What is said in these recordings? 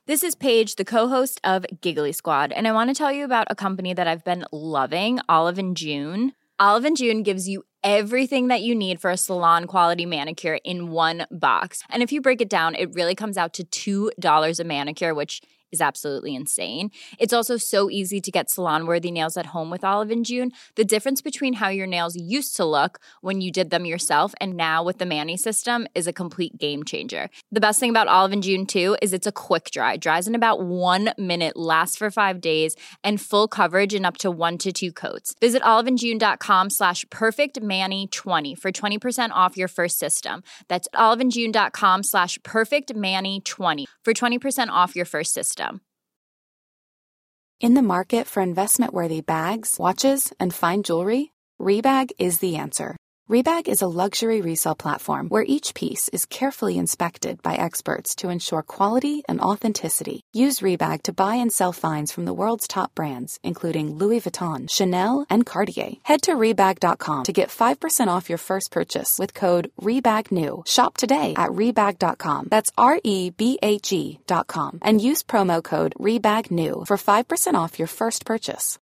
This is Paige, the co-host of Giggly Squad, and I want to tell you about a company that I've been loving, Olive & June. Olive & June gives you everything that you need for a salon-quality manicure in one box. And if you break it down, it really comes out to $2 a manicure, which is absolutely insane. It's also so easy to get salon-worthy nails at home with Olive & June. The difference between how your nails used to look when you did them yourself and now with the Mani system is a complete game changer. The best thing about Olive & June, too, is it's a quick dry. Dries in about 1 minute, lasts for 5 days, and full coverage in up to 1 to 2 coats. Visit oliveandjune.com/perfectmani20 for 20% off your first system. That's oliveandjune.com/perfectmani20 for 20% off your first system. In the market for investment-worthy bags, watches, and fine jewelry, Rebag is the answer. Rebag is a luxury resale platform where each piece is carefully inspected by experts to ensure quality and authenticity. Use Rebag to buy and sell finds from the world's top brands, including Louis Vuitton, Chanel, and Cartier. Head to Rebag.com to get 5% off your first purchase with code REBAGNEW. Shop today at Rebag.com. That's REBAG.com. And use promo code REBAGNEW for 5% off your first purchase.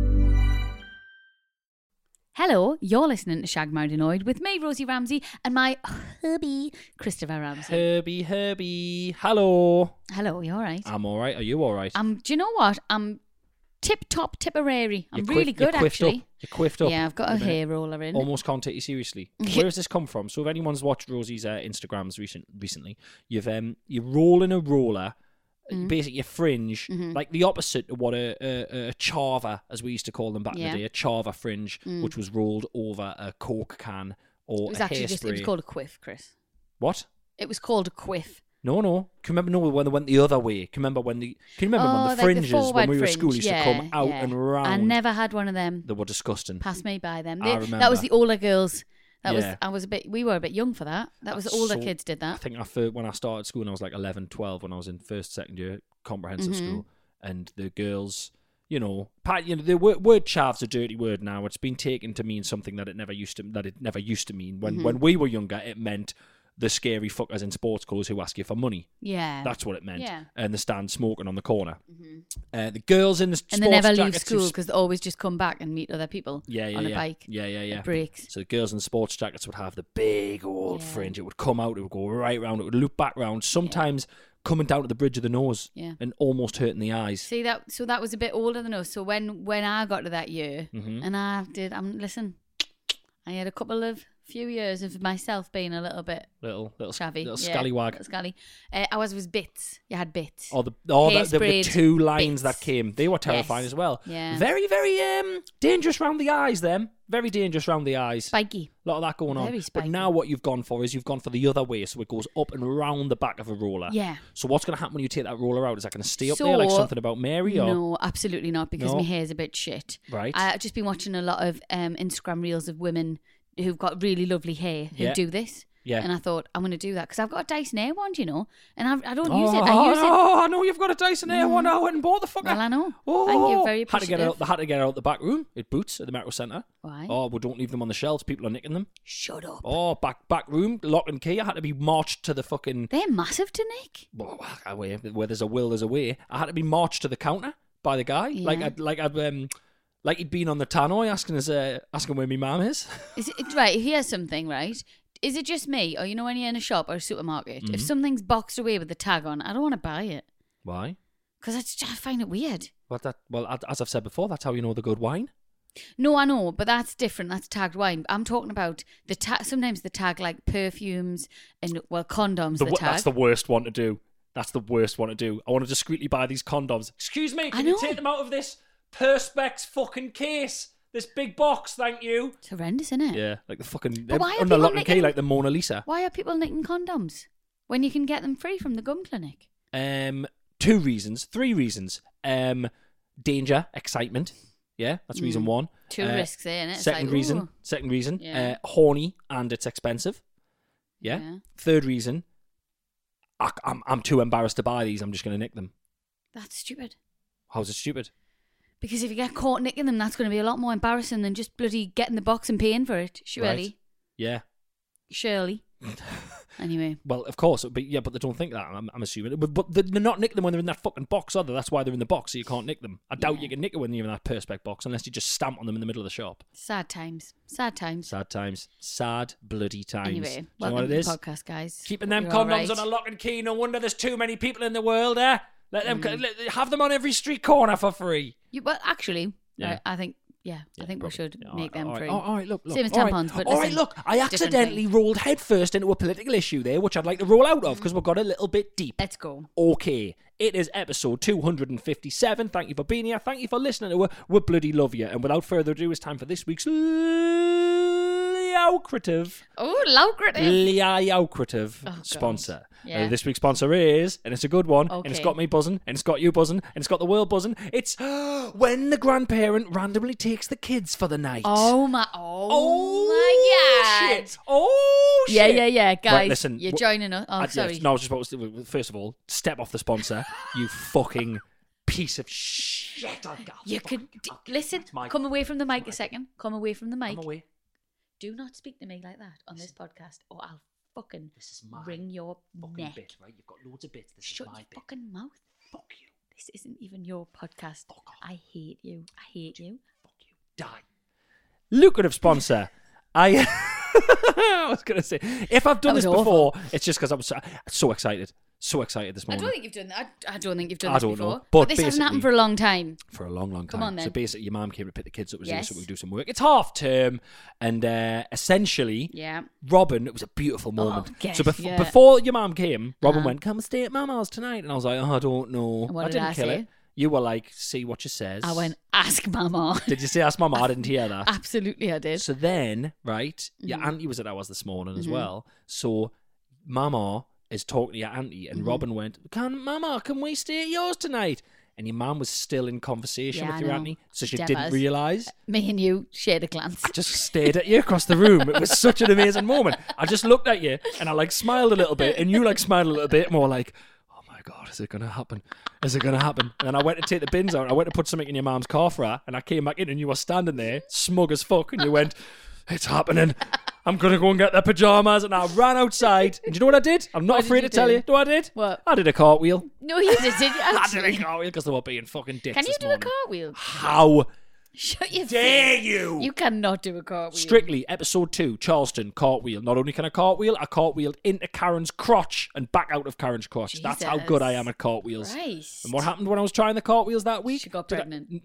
Hello, you're listening to Shag Married Annoyed with me, Rosie Ramsey, and my hubby, Christopher Ramsey. Herbie. Hello. Hello, you all right? I'm all right. Are you all right? Do you know what? I'm tip-top, tipperary. I'm really good, actually. You're quiffed up. Yeah, I've got a hair roller in. Almost can't take you seriously. Where has this come from? So if anyone's watched Rosie's Instagrams recently, you're rolling a roller, basically your fringe, like the opposite of what a chava, as we used to call them back in the day, a chava fringe, which was rolled over a Coke can or a hairspray. It was called a quiff, Chris. What? It was called a quiff. No. Can you remember when they went the other way? Can you remember when the fringes when we were at school used to come out and round? I never had one of them. They were disgusting. Passed me by them. I remember. That was the older girls. We were a bit young for that. Older kids did that. I think when I started school, and I was like 11, 12, when I was in second year comprehensive school, and the girls, the word chav's a dirty word now. It's been taken to mean something that it never used to mean. When we were younger, it meant the scary fuckers in sports clothes who ask you for money. Yeah. That's what it meant. Yeah. And they stand smoking on the corner. The girls in the sports jackets. And they never leave jackets school because they always just come back and meet other people on a bike. Yeah. At breaks. So the girls in sports jackets would have the big old fringe. It would come out, it would go right round, it would loop back round, sometimes coming down to the bridge of the nose and almost hurting the eyes. See, that was a bit older than us. So when I got to that year, and I had a few years of myself being a little bit shabby, little scallywag. Little scally. Ours was bits. You had bits. The two lines that came, they were terrifying as well. Yeah. Very, very dangerous round the eyes. Them very dangerous round the eyes. Spiky. A lot of that going on. Very spiky. But now what you've gone for is the other way, so it goes up and round the back of a roller. Yeah. So what's going to happen when you take that roller out? Is that going to stay up there like something about Mary? Or? No, absolutely not, because my hair's a bit shit. Right. I've just been watching a lot of Instagram reels of women who've got really lovely hair who do this. Yeah. And I thought, I'm going to do that because I've got a Dyson Air wand, and I don't use it. I use it. Oh, I know you've got a Dyson Air wand. I went and bought the fucker. Well, I know. Oh, thank you. Very appreciative. They had to get out the back room. It Boots at the Metro Centre. Why? Oh, we don't leave them on the shelves. People are nicking them. Shut up. Oh, back room, lock and key. I had to be marched to the fucking... They're massive to nick. Well, where there's a will, there's a way. I had to be marched to the counter by the guy. Yeah. Like he'd been on the tannoy asking where my mum is. Is it right? Here's something, right? Is it just me, or when you're in a shop or a supermarket, if something's boxed away with the tag on, I don't want to buy it. Why? Because I find it weird. Well, as I've said before, that's how you know the good wine. No, I know, but that's different. That's tagged wine. I'm talking about the tag. Sometimes the tag like perfumes and condoms. That's the worst one to do. That's the worst one to do. I want to discreetly buy these condoms. Excuse me, can you take them out of this Perspex fucking case? This big box, thank you. It's horrendous, isn't it? Yeah, like the fucking under lock and key, like the Mona Lisa. Why are people nicking condoms when you can get them free from the gum clinic? 3 reasons. Danger, excitement. Yeah, that's reason 1. 2 risks there, innit? Second reason, horny and it's expensive. Yeah. Third reason, I'm too embarrassed to buy these. I'm just going to nick them. That's stupid. How's it stupid? Because if you get caught nicking them, that's going to be a lot more embarrassing than just bloody getting the box and paying for it. Surely. Right. Yeah. Surely. Anyway. Well, of course, but they don't think that. I'm assuming, but they're not nick them when they're in that fucking box, are they? That's why they're in the box, so you can't nick them. I doubt you can nick it when you're in that Perspex box unless you just stamp on them in the middle of the shop. Sad times. Sad times. Sad times. Sad bloody times. Anyway, Do you know welcome what to it the is? podcast, guys. Keeping them You're all condoms right. on a lock and key. No wonder there's too many people in the world, eh? Let them have them on every street corner for free. Well, actually, Yeah. I think we should make them free. All right, look. Same as all right. tampons, but all right, listen, look. I different accidentally thing. rolled headfirst into a political issue there, which I'd like to roll out of because we've got a little bit deep. Let's go. Okay, it is episode 257. Thank you for being here. Thank you for listening to us. We bloody love you. And without further ado, it's time for this week's lucrative sponsor. Yeah. This week's sponsor is, and it's a good one, and it's Okay. got me buzzing, and it's got you buzzing, and it's got the world buzzing. It's when the grandparent randomly takes the kids for the night. Oh my God. Shit. Oh shit. Yeah. Guys, Right, listen, you're joining us. Oh, sorry. No, I was just about to, first of all, step off the sponsor, you fucking piece of shit. You could listen. Come away from the mic a second. Come away from the mic. I'm away. Do not speak to me like that on this podcast, or I'll fucking This is my wring your fucking neck. bit, right? You've got loads of bits. This Shut is my your bit. fucking mouth. Fuck you. This isn't even your podcast. Fuck off. I hate you. I hate you. Fuck you. Die. Lucrative sponsor. I was going to say, if I've done That this was before, it's just because I was so excited. So excited this I morning. don't think you've done that. I don't think you've done I this don't before. know, but this hasn't happened basically- for a long time. For a long, long time. Come on, then. So basically, your mum came to pick the kids up, Yes. so we do some work. It's half term, and essentially, Yeah. Robin, it was a beautiful moment. yes, So yeah. before your mum came, Robin Uh-huh. went, "Come and stay at Mama's tonight," and I was like, "Oh, I don't know." And what I did didn't I kill say? it. You were like, "See what she says." I went, ask Mama. Did you say ask Mama? I didn't hear that. Absolutely, I did. So then, right, your Mm-hmm. auntie was at ours this morning as well. So Mama is talking to your auntie, and Mm-hmm. Robin went, can we stay at yours tonight?" And your mum was still in conversation Yeah, with I your know. auntie, so she Devas. didn't realise. Me and you shared a glance. I just stared at you across the room. It was such an amazing moment. I just looked at you, and I smiled a little bit, and you smiled a little bit more oh my God, is it going to happen? Is it going to happen? And then I went to take the bins out. I went to put something in your mum's car for her, and I came back in, and you were standing there, smug as fuck, and you went, "It's happening. I'm going to go and get the pyjamas." And I ran outside. And do you know what I did? I'm not What did afraid you to tell do? you. Do I did? What? I did a cartwheel. No, you did. Did you I did a actually? cartwheel because they were being fucking dicks Can you this do a morning. cartwheel? How Shut your dare face. you? You cannot do a cartwheel. Strictly, episode 2, Charleston, cartwheel. Not only can I cartwheeled into Karen's crotch and back out of Karen's crotch. That's how good I am at cartwheels. Christ. And what happened when I was trying the cartwheels that week? She got Did I- pregnant.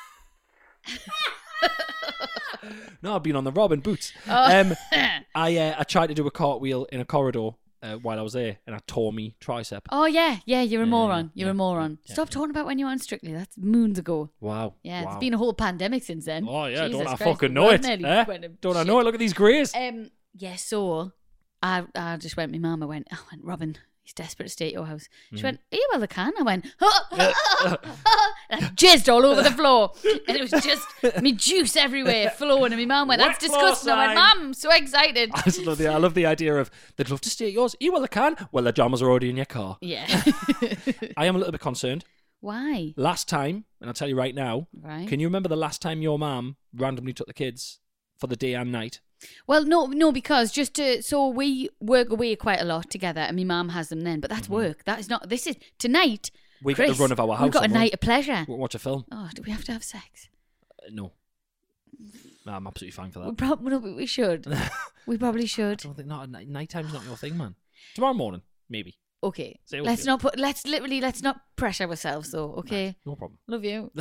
No, I've been on the Robin boots. Oh. I tried to do a cartwheel in a corridor while I was there, and I tore me tricep. Oh, yeah. You're a moron. You're yeah, a moron. yeah, Stop talking about when you were on Strictly. That's moons ago. Wow. Yeah, wow. it's been a whole pandemic since then. Oh yeah, Jesus don't I Christ, fucking the know world it? nearly Eh? went to Don't I shit. know it? Look at these greys. Yeah, so I just went, my mum, I went, Robin, he's desperate to stay at your house. She went, "Yeah, well, they can." I went, and I jizzed all over the floor. And it was just me juice everywhere, flowing. And my mum went, "That's Wet floor disgusting." I went, sign. "Mum, I'm so excited." I love the idea of they'd love to stay at yours. Yeah, well, they can. Well, the jammers are already in your car. Yeah. I am a little bit concerned. Why? Last time, and I'll tell you right now, Right. can you remember the last time your mum randomly took the kids for the day and night? Well, no, because so we work away quite a lot together, and my mum has them then. But that's work. That is not. This is tonight. We get Chris, the run of our house. We've got a haven't we? night of pleasure. We'll watch a film. Oh, do we have to have sex? No. No, I'm absolutely fine for that. We probably we should. We probably I should. don't think nighttime's not your thing, man. Tomorrow morning, maybe. Okay. Say what Let's you- let's not pressure ourselves though. Okay. No problem. Love you.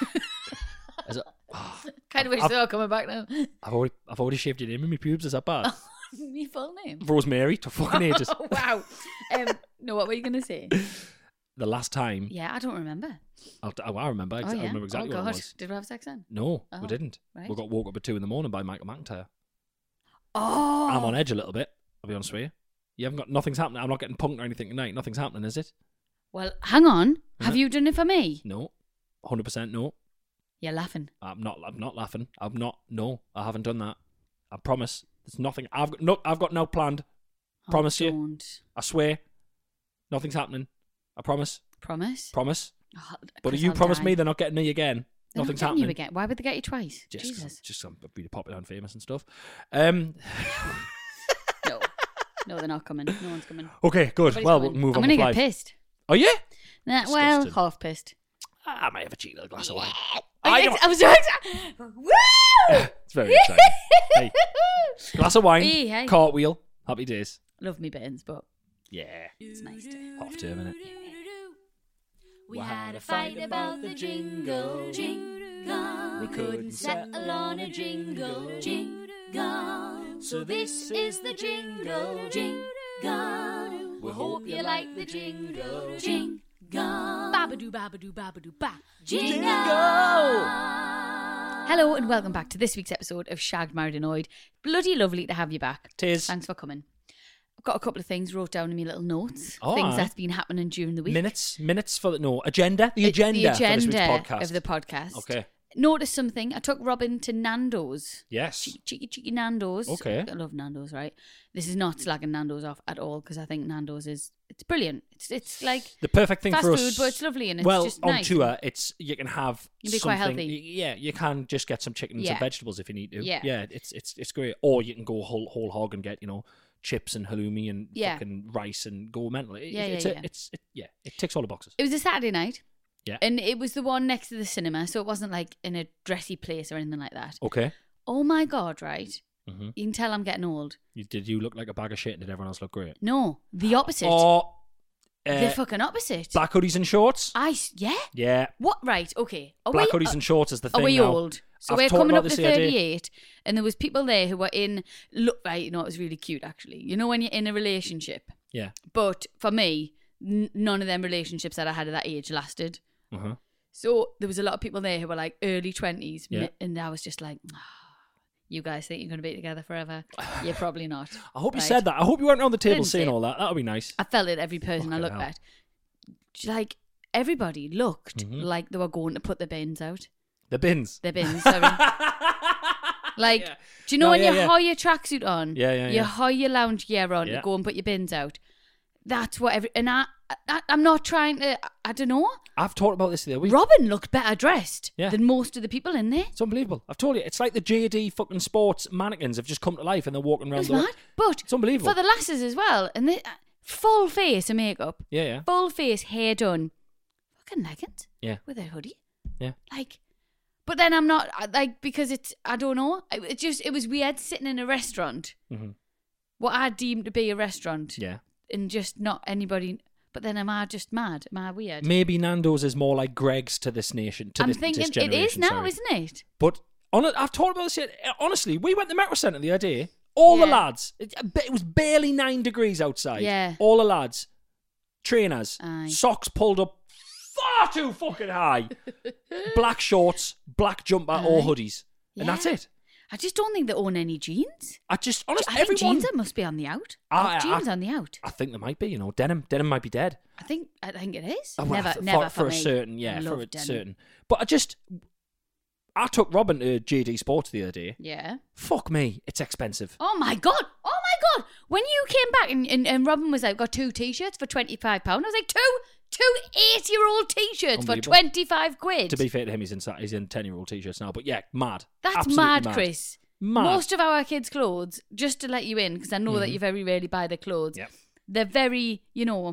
Is it? Kind of wish they were coming back now. I've already shaved your name in my pubes. Is that bad? My full name. Rosemary, to fucking ages. Oh, wow. No, what were you gonna say? The last time, Yeah, I don't remember. I remember. Oh, I yeah. remember exactly what God. it was. Did we have sex then? No, Oh, we didn't. right. We got woke up at 2 a.m. by Michael McIntyre. Oh. I'm on edge a little bit. I'll be honest with you. You haven't got nothing's happening. I'm not getting punked or anything tonight. Nothing's happening, is it? Well, hang on. Have it? you done it for me? No, 100% no. You're laughing. I'm not laughing. No, I haven't done that. I promise. There's nothing. I've got no planned. Promise you. Don't. I swear. Nothing's happening. I promise. Promise? Promise. Oh, But Chris, if you I'll promise die. me they're not getting me again, They're not nothing's getting happening. you again. Why would they get you twice? Just Jesus. I'm really popular and famous and stuff. No. No, they're not coming. No one's coming. Okay, good. Nobody's Well, coming. we'll move I'm on going with to get life. pissed. Oh, yeah? Nah, well, Disgusting. half pissed. I might have a cheeky little glass of wine. I was so excited. Woo! It's very exciting. Hey, glass of wine, Hey, hey. cartwheel, happy days. Love me Bairns, but Yeah. it's nice to. Half term, innit? We had a fight about the jingle, jingle. We couldn't settle on a jingle, jingle. So this is the jingle, jingle. We hope you like the jingle, jingle. Babadoo, babadoo, babadoo, ba. Jingle! Hello and welcome back to this week's episode of Shagged, Married, Annoyed. Bloody lovely to have you back. Tis. Thanks for coming. I've got a couple of things wrote down in my little notes. Oh, things aye. that's been happening during the week. Minutes for the agenda. The agenda for this week's podcast. of the podcast. Okay. Noticed something. I took Robin to Nando's. Yes. Cheeky Nando's. Okay. I love Nando's, right? This is not slagging Nando's off at all because I think Nando's it's brilliant. It's like The perfect thing fast for us. food, but it's lovely and it's well, just on nice. tour, it's you can have. You can be quite something- healthy. Yeah, you can just get some chicken and some Yeah. vegetables if you need to. Yeah. It's great. Or you can go whole hog and get chips and halloumi and Yeah. fucking rice and go mental. Yeah. It ticks all the boxes. It was a Saturday night. Yeah. And it was the one next to the cinema, so it wasn't like in a dressy place or anything like that. Okay. Oh my God, right? Mhm. You can tell I'm getting old. Did you look like a bag of shit and did everyone else look great? No, the opposite. Or the fucking opposite. black hoodies and shorts? Yeah? Yeah. What? Right, okay. Are Black we, hoodies and shorts is the thing Are we now. old? So I've we're talked coming about up to this the other day. 38, and there was people there who were in. Look, right, it was really cute actually. You know when you're in a relationship, Yeah. but for me, none of them relationships that I had at that age lasted. Uh-huh. So there was a lot of people there who were like early 20s, Yeah. and I was just like, you guys think you're going to be together forever? You're probably not. I hope you Right? said that. I hope you weren't around the table Didn't saying say it. all that. That would be nice. I felt it every person I Fucking looked hell. at. Like everybody looked Mhm. like they were going to put their bins out. The bins. Their bins, sorry. Like, Yeah. do you know No, when yeah, you yeah. haul your tracksuit on? Yeah. You haul your lounge gear on Yeah. to go and put your bins out. That's what and I'm not trying to, I don't know. I've talked about this the other week. Robin looked better dressed Yeah. than most of the people in there. It's unbelievable. I've told you. It's like the JD fucking sports mannequins have just come to life and they're walking It around was the mad. But It's unbelievable. for the lasses as well. And they, full face of makeup. Yeah. Full face, hair done. Fucking leggings. Yeah. With a hoodie. Yeah. Like, but then I'm not, like, because it's, I don't know. It was weird sitting in a restaurant. Mhm. What I deemed to be a restaurant. Yeah. And just not anybody. But then am I just mad? Am I weird? Maybe Nando's is more like Greg's to this nation. To I'm this, thinking this it generation, is now, sorry. isn't it? But I've talked about this yet. Honestly, we went to the Metro Centre the other day. All the Yeah. lads. It was barely 9 degrees outside. Yeah. All the lads. Trainers. Aye. Socks pulled up far too fucking high. Black shorts, black jumper, or Aye. hoodies. And that's Yeah. it. I just don't think they own any jeans. Honestly, I think everyone. jeans must be on the out. I- Jeans on the out. I think there might be, Denim might be dead. I think it is. Oh, well, Never for a me. certain, I yeah, for love a denim. certain. But I took Robin to JD Sports the other day. Yeah. Fuck me, it's expensive. Oh my god! Oh my god! When you came back and Robin was like, got 2 t-shirts for £25, I was like, two 8-year-old t-shirts for Unbelievable. 25 quid. To be fair to him, he's in 10-year-old t-shirts now. But yeah, mad. That's Absolutely mad, Chris. Mad. Most of our kids' clothes, just to let you in, because I know that you very rarely buy their clothes. Yep. They're very,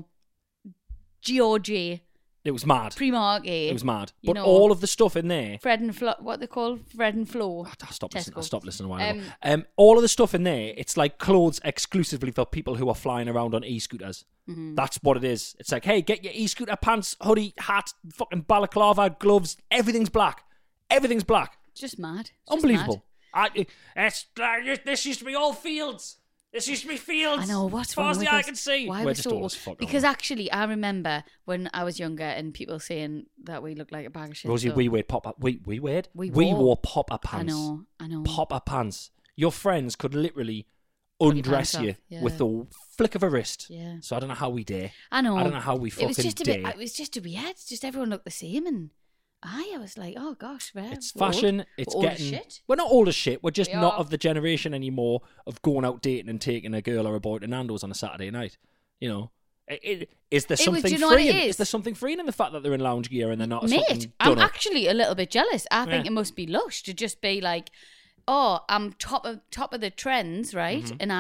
G.O.J. It was mad. Primark. It was mad. You But know. all of the stuff in there. Fred and Flo, what they call Fred and Flo. I stopped listening. I Tesco. stopped listening a while ago. All of the stuff in there, it's like clothes exclusively for people who are flying around on e-scooters. Mm-hmm. That's what it is. It's like, hey, get your e-scooter pants, hoodie, hat, fucking balaclava, gloves. Everything's black. Everything's black. It's just mad. It's just Unbelievable. This used to be all fields. This used to be fields. I know, what's as far wrong as with the eye us? can see. Why We're we just so old old? as fuck, Because aren't actually, I remember when I was younger and people saying that we look like a bag of shit. Rosie, so- we weared popper. We We wore wore- popper pants. I know. Popper pants. Your friends could literally undress pants you off, yeah. with the flick of a wrist. Yeah. So I don't know how we dare. I know. I don't know how we fucking It was just a dare. bit. It was just a weird. It's just everyone looked the same, and I was like, oh gosh, right. It's we're old. fashion. It's We're old as getting. shit. We're not old as shit. We're just We not are. of the generation anymore of going out dating and taking a girl or a boy to Nando's on a Saturday night. Is there do something you know what it freeing? is? Is there something freeing in the fact that they're in lounge gear and they're not? Mate, fucking I'm done up? actually a little bit jealous. I think Yeah. it must be lush to just be like, oh, I'm top of the trends, right? Mm-hmm. And I'm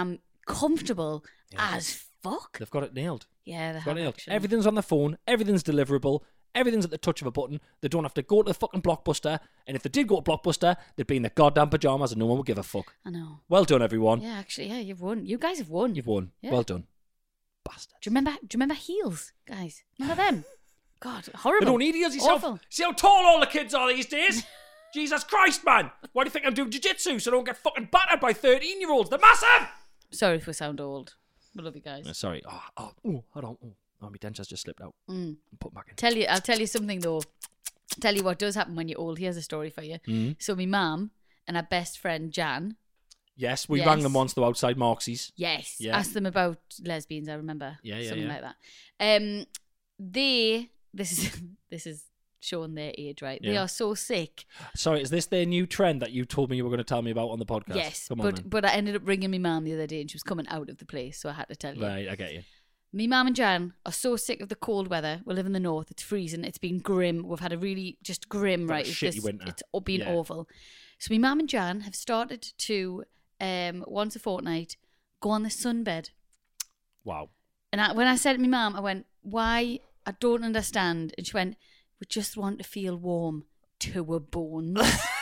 comfortable as fuck. They've got it nailed. Yeah, they Got have it nailed. actually. Everything's on the phone. Everything's deliverable. Everything's at the touch of a button. They don't have to go to the fucking Blockbuster. And if they did go to Blockbuster, they'd be in their goddamn pajamas and no one would give a fuck. I know. Well done, everyone. Yeah, actually, yeah, you've won. You guys have won. You've won. Yeah. Well done. Bastards. Do you remember heels, guys? Remember them? God, horrible. They don't need heels yourself. Awful. See how tall all the kids are these days? Jesus Christ, man. Why do you think I'm doing jiu-jitsu so I don't get fucking battered by 13-year-olds? They're massive! Sorry if we sound old. We love you guys. Sorry. Hold on. Oh, my dentures just slipped out. Put back in. I'll tell you something though. Tell you what does happen when you're old. Here's a story for you. So my mum and her best friend Jan. Yes, we rang them once though outside Marxie's. Yes. Yeah. Asked them about lesbians, I remember. Yeah, Something yeah. like that. This is showing their age, right? They Yeah. are so sick. Sorry, is this their new trend that you told me you were going to tell me about on the podcast? Yes. Come on, then. But I ended up ringing my mum the other day and she was coming out of the place, so I had to tell you. Right, I get you. Me mum and Jan are so sick of the cold weather. We live in the north. It's freezing. It's been grim. We've had a really just grim, Got a right? shitty winter. It's been Yeah. awful. So me mum and Jan have started to once a fortnight go on the sunbed. Wow. And when I said to my mum, I went, "Why? I don't understand." And she went, "We just want to feel warm to our bones."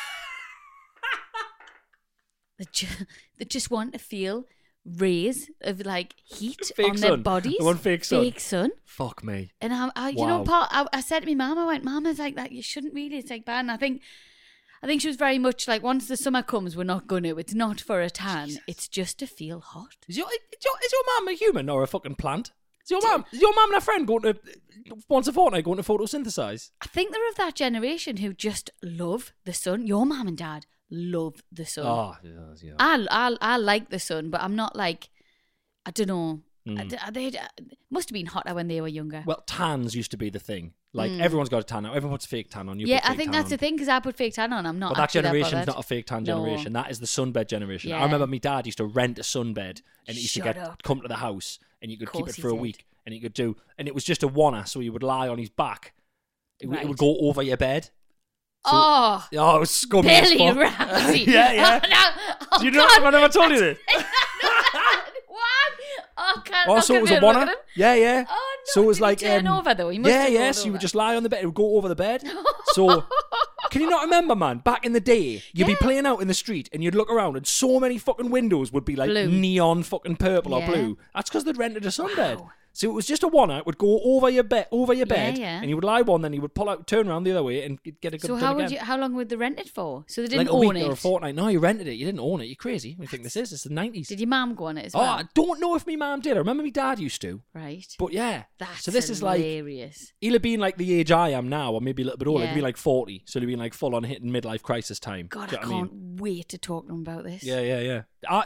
They just want to feel rays of like heat Fake on their sun. bodies. They want fake sun. Fake sun. Fuck me. And I you Wow. know, I said to my mum, I went, "Mum, it's like that. You shouldn't really. It's like bad." And I think she was very much like, once the summer comes, we're not going to. It's not for a tan. It's just to feel hot. Is your mum a human or a fucking plant? Is your mum and her friend going to once a fortnight going to photosynthesize? I think they're of that generation who just love the sun. Your mum and dad love the sun. Oh, yeah. I like the sun, but I'm not like, I don't know. Mm. They must have been hotter when they were younger. Well, tans used to be the thing. Like everyone's got a tan now. Everyone puts fake tan on. You yeah, put I fake think tan that's on. the thing, because I put fake tan on. I'm not But that actually generation's that not a fake tan No. generation. That is the sunbed generation. Yeah. I remember my dad used to rent a sunbed and he used Shut to up. come to the house and you could keep it Course he for a did. week and he could do, and it was just a wanna, so he would lie on his back. It Right. would go over your bed. Oh, Oh, it was scummy as Billy fuck. Ramsey. Yeah. Oh, no. Oh, Do you know? God. Have I never told you this? What? Oh, can't. Oh, so it was a one wanna. Yeah. Oh, no. So it was Did like he turn over though. He must yeah, have yeah. rolled So you over. would just lie on the bed. It would go over the bed. So can you not remember, man? Back in the day, you'd be Yeah. playing out in the street and you'd look around and so many fucking windows would be like Blue. neon fucking purple or Yeah. blue. That's because they'd rented a sunbed. Wow. So it was just a wanna. It would go over your bed, yeah. and you would lie one, then you would pull out, turn around the other way, and get a good. So how long would they rent it for? So they didn't like a week own it. or a fortnight? No, you rented it. You didn't own it. You're crazy. What do you think this is? It's the 90s. Did your mum go on it as Oh, well? I don't know if my mum did. I remember my dad used to. Right. But yeah. That's so this is like hilarious. he'll have been like the age I am now, or maybe a little bit older. Yeah. He'll be like 40, so he'll be like full on hitting midlife crisis time. God, Do you I know what can't wait to talk to him about this. Yeah.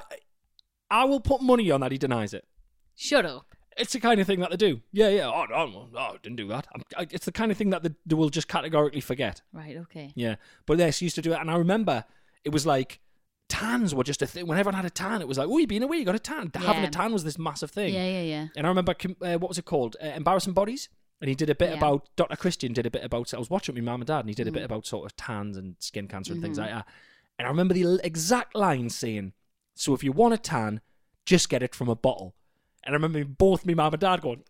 I will put money on that he denies it. Shut up. It's the kind of thing that they do. Yeah. Oh, no, I didn't do that. It's the kind of thing that they will just categorically forget. Right, okay. Yeah. But yes, used to do it. And I remember it was like tans were just a thing. When everyone had a tan, it was like, oh, you've been away, you got a tan. Having a tan was this massive thing. Yeah. And I remember, what was it called? Embarrassing Bodies? And he did a bit Yeah. about, Dr. Christian did a bit about, I was watching with my mum and dad, and he did a bit about sort of tans and skin cancer and things like that. And I remember the exact line saying, so if you want a tan, just get it from a bottle. And I remember both me mum and dad going,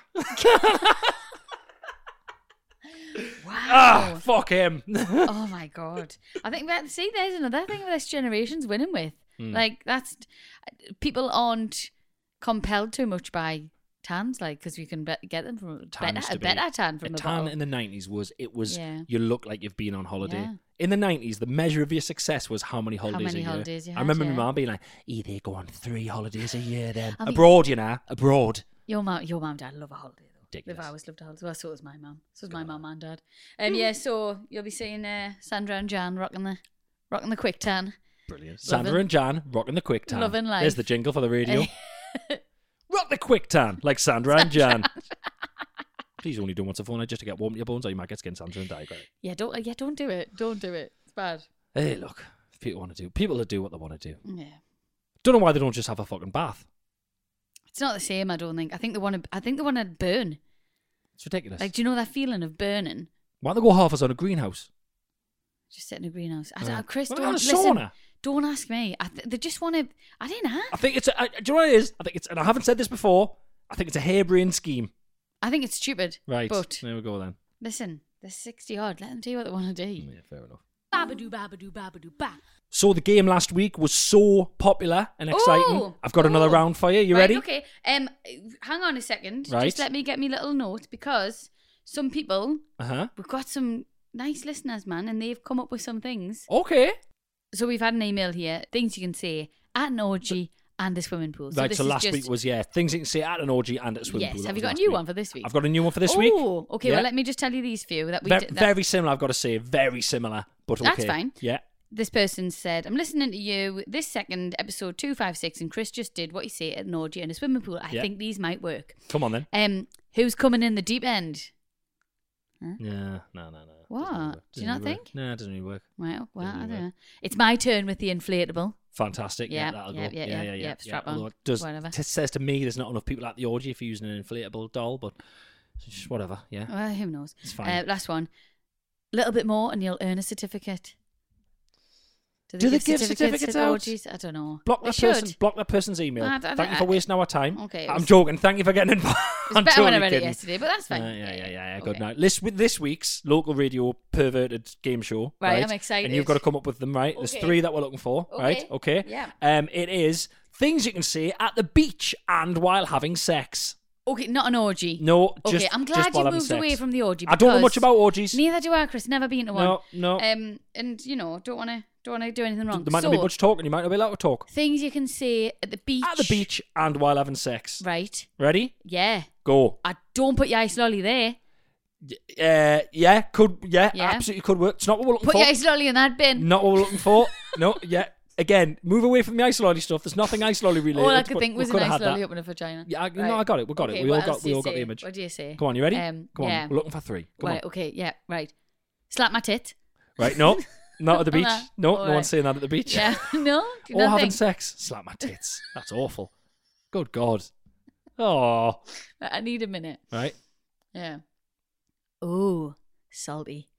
Wow. fuck him. Oh my God. I think there's another thing that this generation's winning with. Like, that's, people aren't compelled too much by tans, like, because you can get them from a better tan from a tan bottle. in the 90s was Yeah. you look like you've been on holiday. Yeah. In the 90s, the measure of your success was how many holidays many a year. holidays you I had, remember yeah. my mum being like, they go on 3 holidays a year then. I mean- Abroad, you know, abroad. Your mum and dad love a holiday though. Ridiculous. They've always loved a holiday. Well, so was my mum. So was my mum and dad. Yeah, so you'll be seeing Sandra and Jan rocking the quick tan. Brilliant. Sandra and Jan rocking the quick tan. Loving life. There's the jingle for the radio. Rock the quick tan, like Sandra and Jan. Please only do once a fortnight just to get warm to your bones, or you might get skin cancer and die. Great. Yeah, don't do it. Don't do it. It's bad. Hey, look, if people want to do, people will do what they want to do. Yeah. Don't know why they don't just have a fucking bath. It's not the same, I don't think. I think they want to burn. It's ridiculous. Like, do you know that feeling of burning? Why don't they go half as on a greenhouse? Just sit in a greenhouse. Yeah. Chris, Well, don't a listen. sauna. Don't ask me. They just want to. I don't know. I think it's. Do you know what it is? I think it's, and I haven't said this before. I think it's a harebrained scheme. I think it's stupid. Right. But There we go then. listen, they're 60 odd. Let them do what they want to do. Yeah, fair enough. Babadoo, babadoo, babadoo, ba. So the game last week was so popular and exciting. Ooh. I've got another Ooh. round for you. You Right, ready? Okay. Hang on a second. Right. Just let me get me little note because some people, Uh-huh. we've got some nice listeners, man, and they've come up with some things. Okay. So we've had an email here, things you can say at an orgy and a swimming pool. Right, this so is last just- week was, things you can say at an orgy and at a swimming Yes. pool. That Have you was got a last new week. one for this week? I've got a new one for this week. Oh, okay. Yeah. Well, let me just tell you these few that we Ve- did. Very similar, I've got to say. Very similar, but okay. That's fine. Yeah. This person said, I'm listening to you this second, episode 256, and Chris just did what you say at an orgy and a swimming pool. I Yeah. think these might work. Come on then. Who's coming in the deep end? Yeah, no. What? Doesn't really work. Do you not Doesn't really think? work. No, it doesn't really work. Well, I Doesn't don't really know. It's my turn with the inflatable. Fantastic. Yeah, Yeah, that'll yeah, go. yeah, yeah, strap on, Although it does, whatever. says to me there's not enough people at the orgy if you're using an inflatable doll, but it's just whatever. Yeah, Well, who knows? it's fine. Last one. Little bit more and you'll earn a certificate. Do they give certificates at out? orgies? I don't know. Block They that person. should. Block that person's email. Thank you for wasting our time. Okay, it I'm was- joking. Thank you for getting involved. It was better when I read it yesterday, but that's fine. Yeah. Good Okay. night. This week's local radio perverted game show. Right, I'm excited. And you've got to come up with them. Right. There's Okay. 3 that we're looking for. Right. Okay. Yeah. It is things you can say at the beach and while having sex. Okay, not an orgy. No. Okay, just, I'm just glad while you having moved sex. away from the orgy. I don't know because much about orgies. Neither do I, Chris. Never been to one. No. And don't want to do anything wrong. There might not be much talking. You might not be allowed to talk. Things you can say at the beach. At the beach and while having sex. Right. Ready? Yeah. Go. I don't put your ice lolly there. Yeah, Yeah. absolutely could work. It's not what we're looking Put for. your ice lolly in that bin. Not what we're looking for. No, yeah. Again, move away from the ice lolly stuff. There's nothing ice lolly related. All I could but think we was an could have ice had that. lolly up in a vagina. Yeah, Right. no, I got it. We got Okay, it. We what all got else do you the say? image. What do you say? Come on, you ready? Um, Come on, yeah. we're looking for 3. Come Right, okay, yeah, right. Slap my tit. on. Right, no, not at the beach. Nah, No, all no right. one's saying that at the beach. Yeah. No? Do you Or not having think? sex. Slap my tits. That's awful. Good God. Oh, Right, I need a minute. right. Yeah. Ooh, salty.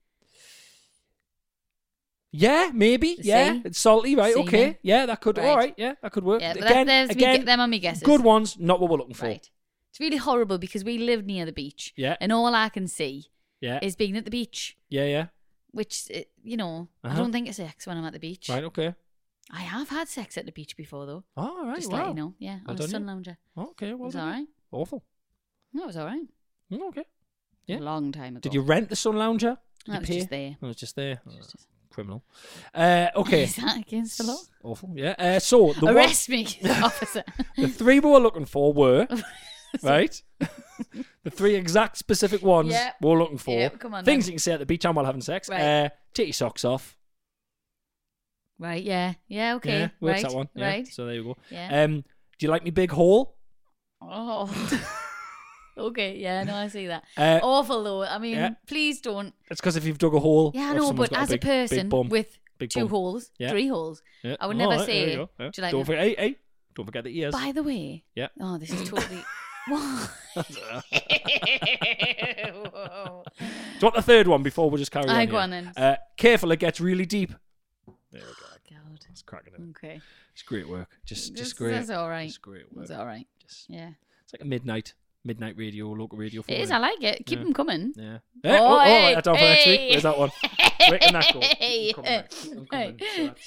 Yeah, maybe. Yeah, See? it's salty, right? See, Okay. yeah. Yeah, that could. Right. All right. Yeah, that could work. Yeah, but again, them are me guesses. good ones. Not what we're looking for. Right. It's really horrible because we live near the beach. Yeah. And all I can see Yeah. is being at the beach, Yeah. which, I Uh-huh. don't think it's sex when I'm at the beach. Right. Okay. I have had sex at the beach before, though. All right. Just wow. let you know. Yeah, Well on a done, sun you. lounger. Okay. It Well was done. all right. Awful. No, it was all right. Okay. Yeah. A long time ago. Did you rent the sun lounger? Did That you was pay? just there. Oh, it was just there. Oh, Just- criminal. Okay. Is that against the law? Awful. Yeah. So the Arrest me, officer. the 3 we were looking for were right. The 3 exact specific ones Yeah. we were looking for. Yeah, come on Things then. you can say at the beach and while having sex. Right. Take your socks off. Right, yeah. Yeah, okay. Yeah, works right, that one. Yeah, right. So there you go. Yeah. Do you like me big hole? Oh. Okay, yeah, no, I see that. Uh, Awful, though. I mean, yeah. please don't. It's because if you've dug a hole. Yeah, I or know, someone's but got as big, a person big bum, with big 2 bum. holes, Yeah. 3 holes, Yeah. I would All never right, there you say, go. Yeah. do you like Don't me- forget, hey, don't forget the ears. By the way, Yeah. oh, this is totally. What? Whoa. Do you want the 3rd one before we just carry on? Aye, here? go on then. Careful, it gets really deep. There we go. God. It's cracking it. Okay. It's great work. Just That's- great. That's all right. It's great work. That's all right. Just, Yeah. it's like a midnight radio, local radio. For It is. you. I like it. Keep Yeah. them coming. Yeah. hey, that's on for next week. hey. Where's that one? Where can that go? Hey. I'm coming next. I'm coming. So that's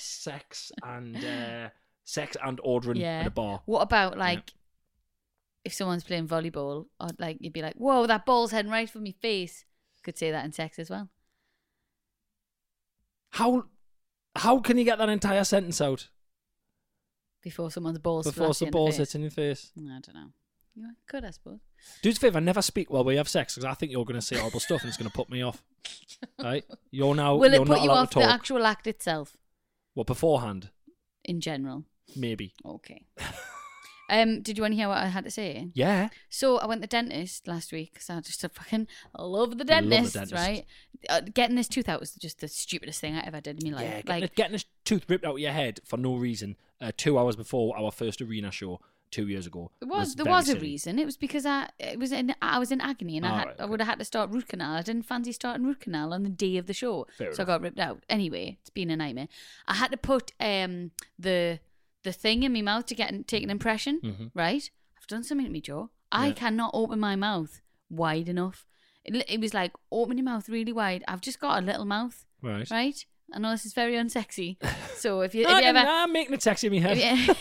sex and ordering Yeah. at a bar. What about like if someone's playing volleyball, or like you'd be like, "Whoa, that ball's heading right for me face." Could say that in sex as well. How can you get that entire sentence out Before someone's balls before splash you some in the balls face. hit in your face? I don't know. You could, I suppose. Do us a favour, never speak while we have sex because I think you're going to say horrible stuff and it's going to put me off. Right? You're now. Will you're it not put you allowed off to the talk. actual act itself Well, beforehand, in general? maybe. Okay. Did you want to hear what I had to say? Yeah. So I went to the dentist last week because I just fucking love the Love the dentist, dentist. right? Getting this tooth out was just the stupidest thing I ever did in my life. Yeah, getting a tooth ripped out of your head for no reason 2 hours before our first arena show. 2 years ago. There very was a silly. reason. It was because I was in agony, and Right, I would have had to start root canal. I didn't fancy starting root canal on the day of the show, Fair so I got ripped out. Anyway, it's been a nightmare. I had to put the thing in my mouth to take an impression. Mm-hmm. Right, I've done something to me, Joe. I cannot open my mouth wide enough. It was like open your mouth really wide. I've just got a little mouth. Right. Right. I know this is very unsexy. So if you I'm ever making it sexy in my head.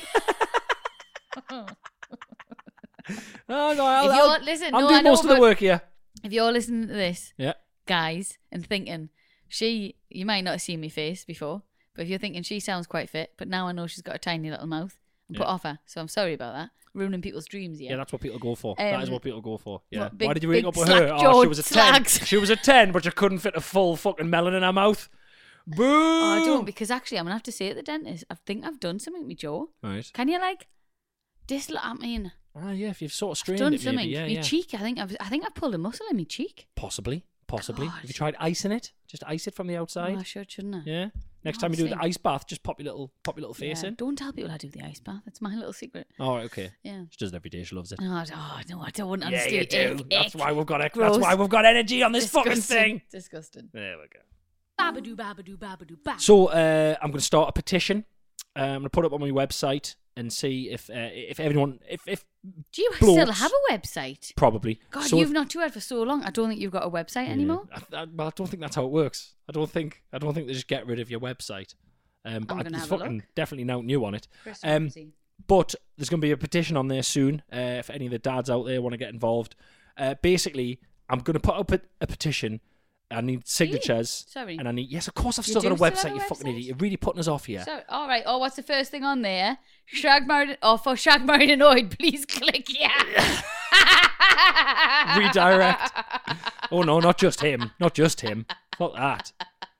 Oh, no, listen, I'm no, doing I know, most of the but work here. if you're listening to this, Yeah. guys, and thinking you might not have seen my face before, but if you're thinking she sounds quite fit, but now I know she's got a tiny little mouth, and put off her. So I'm sorry about that, ruining people's dreams here. Yeah, that's what people go for. That is what people go for. Yeah. what, big- Why did you ring big up with her? Oh, she slack-jawed was a 10. slags. She was a 10, but you couldn't fit a full fucking melon in her mouth. Boo! Oh, I don't, because actually I'm gonna have to say at the dentist, I think I've done something with my jaw. Right. Can you I mean, Yeah, if you've sort of strained done it, something. maybe. Yeah, my yeah. cheek. I think I've pulled a muscle in my cheek. Possibly. God. Have you tried icing it? Just ice it from the outside. Oh, I should, shouldn't I? Yeah. Next Oh, time you do see. the ice bath, just pop your little face Yeah. in. Don't tell people I do the ice bath. That's my little secret. All right, okay. Yeah. She does it every day. She loves it. No, no, I don't. Yeah, Honestly, you do. ick, That's ick. why we've got Gross. That's why we've got energy on this fucking Disgusting. thing. Disgusting. There we go. Babadoo, babadoo, babadoo, ba. So I'm going to start a petition. I'm going to put it up on my website and see if everyone if Do you blokes- still have a website? probably. God, So you've if- not toured for so long. I don't think you've got a website anymore. Well, I don't think that's how it works. I don't think they just get rid of your website. But I'm gonna there's have a fucking definitely nothing new on it. Chris Um, Ramsey. But there's going to be a petition on there soon. If any of the dads out there want to get involved, basically, I'm going to put up a petition. I need signatures. Sorry. And I need of course I've You still got a do still website. have a You fucking website? idiot! You're really putting us off here. So, all right. Oh, what's the first thing on there? Shag married. Oh, for Shag married annoyed, please click yeah. Redirect. Oh no, not just him. Not just him. Not that.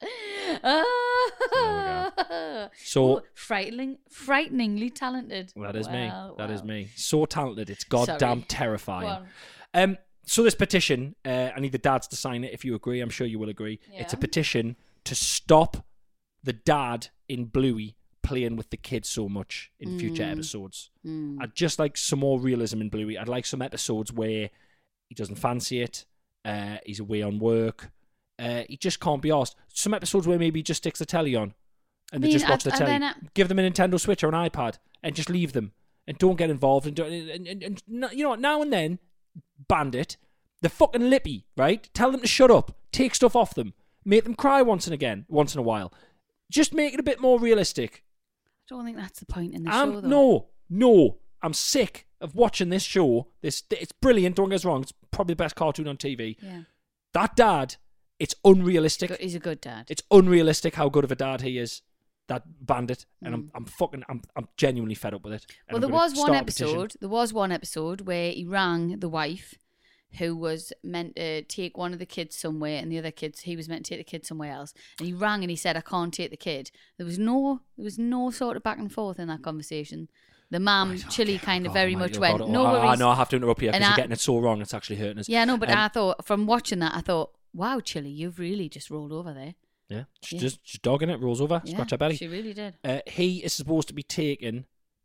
So Oh, frighteningly talented. that is Well, me. That is well. me. So talented. It's goddamn Sorry. Go terrifying. on. So this petition, I need the dads to sign it if you agree. I'm sure you will agree. It's a Yeah. petition to stop the dad in Bluey playing with the kids so much in future episodes. I'd just like some more realism in Bluey. I'd like some episodes where he doesn't fancy it. He's away on work. He just can't be asked. Some episodes where maybe he just sticks the telly on and they mean, just watch the and telly. then Give them a Nintendo Switch or an iPad and just leave them and don't get involved. And you know what? Now and then, Bandit, they're fucking lippy, right? Tell them to shut up. Take stuff off them. Make them cry once in a while. Just make it a bit more realistic. I don't think that's the point in the show, though. No. I'm sick of watching this show. It's brilliant. Don't get us wrong. It's probably the best cartoon on TV. Yeah. That dad, it's unrealistic. He's a good dad. It's unrealistic how good of a dad he is. That Bandit, and I'm genuinely fed up with it. And Well, I'm there gonna was one start a petition. episode. There was one episode where he rang the wife, who was meant to take one of the kids somewhere, and the other kids, he was meant to take the kid somewhere else. And he rang and he said, "I can't take the kid." There was no sort of back and forth in that conversation. The mum, Chili, kind of very much went, "No worries." No, I have to interrupt you because And you're I- getting it so wrong. It's actually hurting us. Yeah, no, but I thought from watching that, I thought, "Wow, Chili, you've really just rolled over there." Yeah, she's Yeah. just dogging it, rolls over, Yeah, scratch her belly. She really did. He is supposed to be taking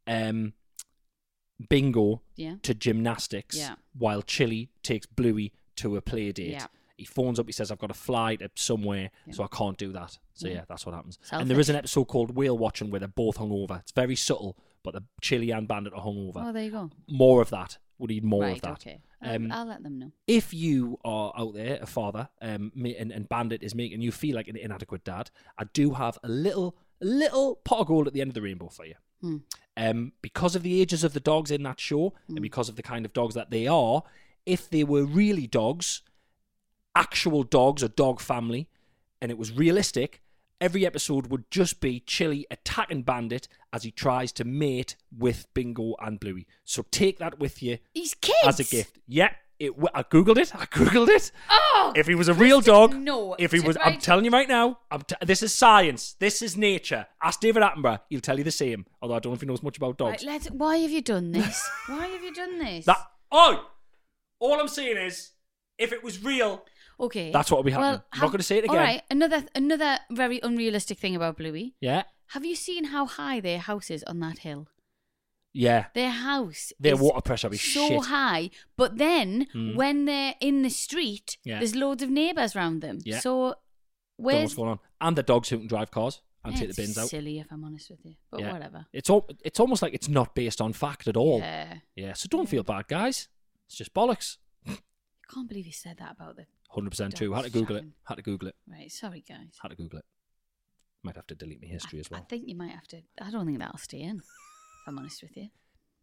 Bingo Yeah. to gymnastics Yeah. while Chili takes Bluey to a play date. Yeah. He phones up, he says, I've got to fly to somewhere, Yeah. so I can't do that. So Yeah. yeah, that's what happens. Selfish. And there is an episode called Whale Watching where they're both hungover. It's very subtle, but the Chili and Bandit are hungover. Oh, there you go. More of that. We need more Right, of that. okay. Um, I'll let them know. If you are out there, a father, and Bandit is making you feel like an inadequate dad, I do have a little pot of gold at the end of the rainbow for you. Because of the ages of the dogs in that show, and because of the kind of dogs that they are, if they were really dogs, actual dogs, a dog family, and it was realistic, every episode would just be Chili attacking Bandit as he tries to mate with Bingo and Bluey. So take that with you These kids! as a gift. Yeah, I googled it. Oh! If he was a real dog, no, if he was, I'm right. telling you right now, this is science. This is nature. Ask David Attenborough; he'll tell you the same. Although I don't know if he knows much about dogs. Right, why have you done this? Why have you done this? All I'm saying is, if it was real, Okay. that's what will be happening. I'm not going to say it again. All right, another very unrealistic thing about Bluey. Yeah. Have you seen how high their house is on that hill? Yeah. Their house Their is water pressure be so shit. high. But then when they're in the street, Yeah. there's loads of neighbours around them. Yeah. So Don't know where's what's going on. And the dogs who can drive cars and take the it's bins out. silly, if I'm honest with you. But Yeah. whatever. It's almost like it's not based on fact at all. Yeah. So don't feel bad, guys. It's just bollocks. I can't believe you said that about the 100% true. Had to Dogs Google it. shouting. Had to Google it. Right, sorry guys. Had to Google it. Might have to delete my history as I well. think you might have to. I don't think that'll stay in, if I'm honest with you.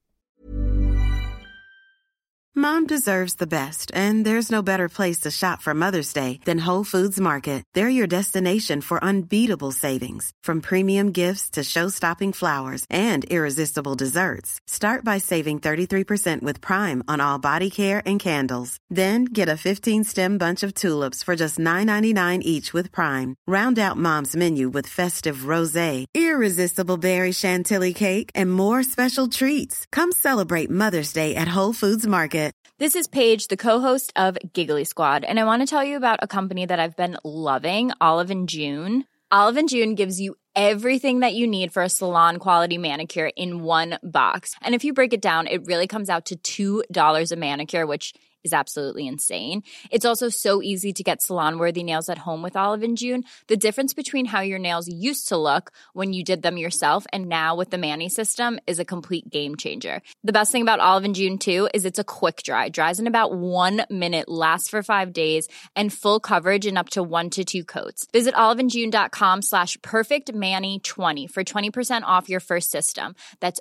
Mom deserves the best, and there's no better place to shop for Mother's Day than Whole Foods Market. They're your destination for unbeatable savings, from premium gifts to show-stopping flowers and irresistible desserts. Start by saving 33% with Prime on all body care and candles. Then get a 15-stem bunch of tulips for just $9.99 each with Prime. Round out Mom's menu with festive rosé, irresistible berry chantilly cake, and more special treats. Come celebrate Mother's Day at Whole Foods Market. This is Paige, the co-host of Giggly Squad, and I want to tell you about a company that I've been loving, Olive & June. Olive & June gives you everything that you need for a salon-quality manicure in one box. And if you break it down, it really comes out to $2 a manicure, which is absolutely insane. It's also so easy to get salon-worthy nails at home with Olive & June. The difference between how your nails used to look when you did them yourself and now with the Mani system is a complete game changer. The best thing about Olive & June, too, is it's a quick dry. Dries in about 1 minute, lasts for 5 days, and full coverage in up to 1 to 2 coats. Visit oliveandjune.com/perfectmani20 for 20% off your first system. That's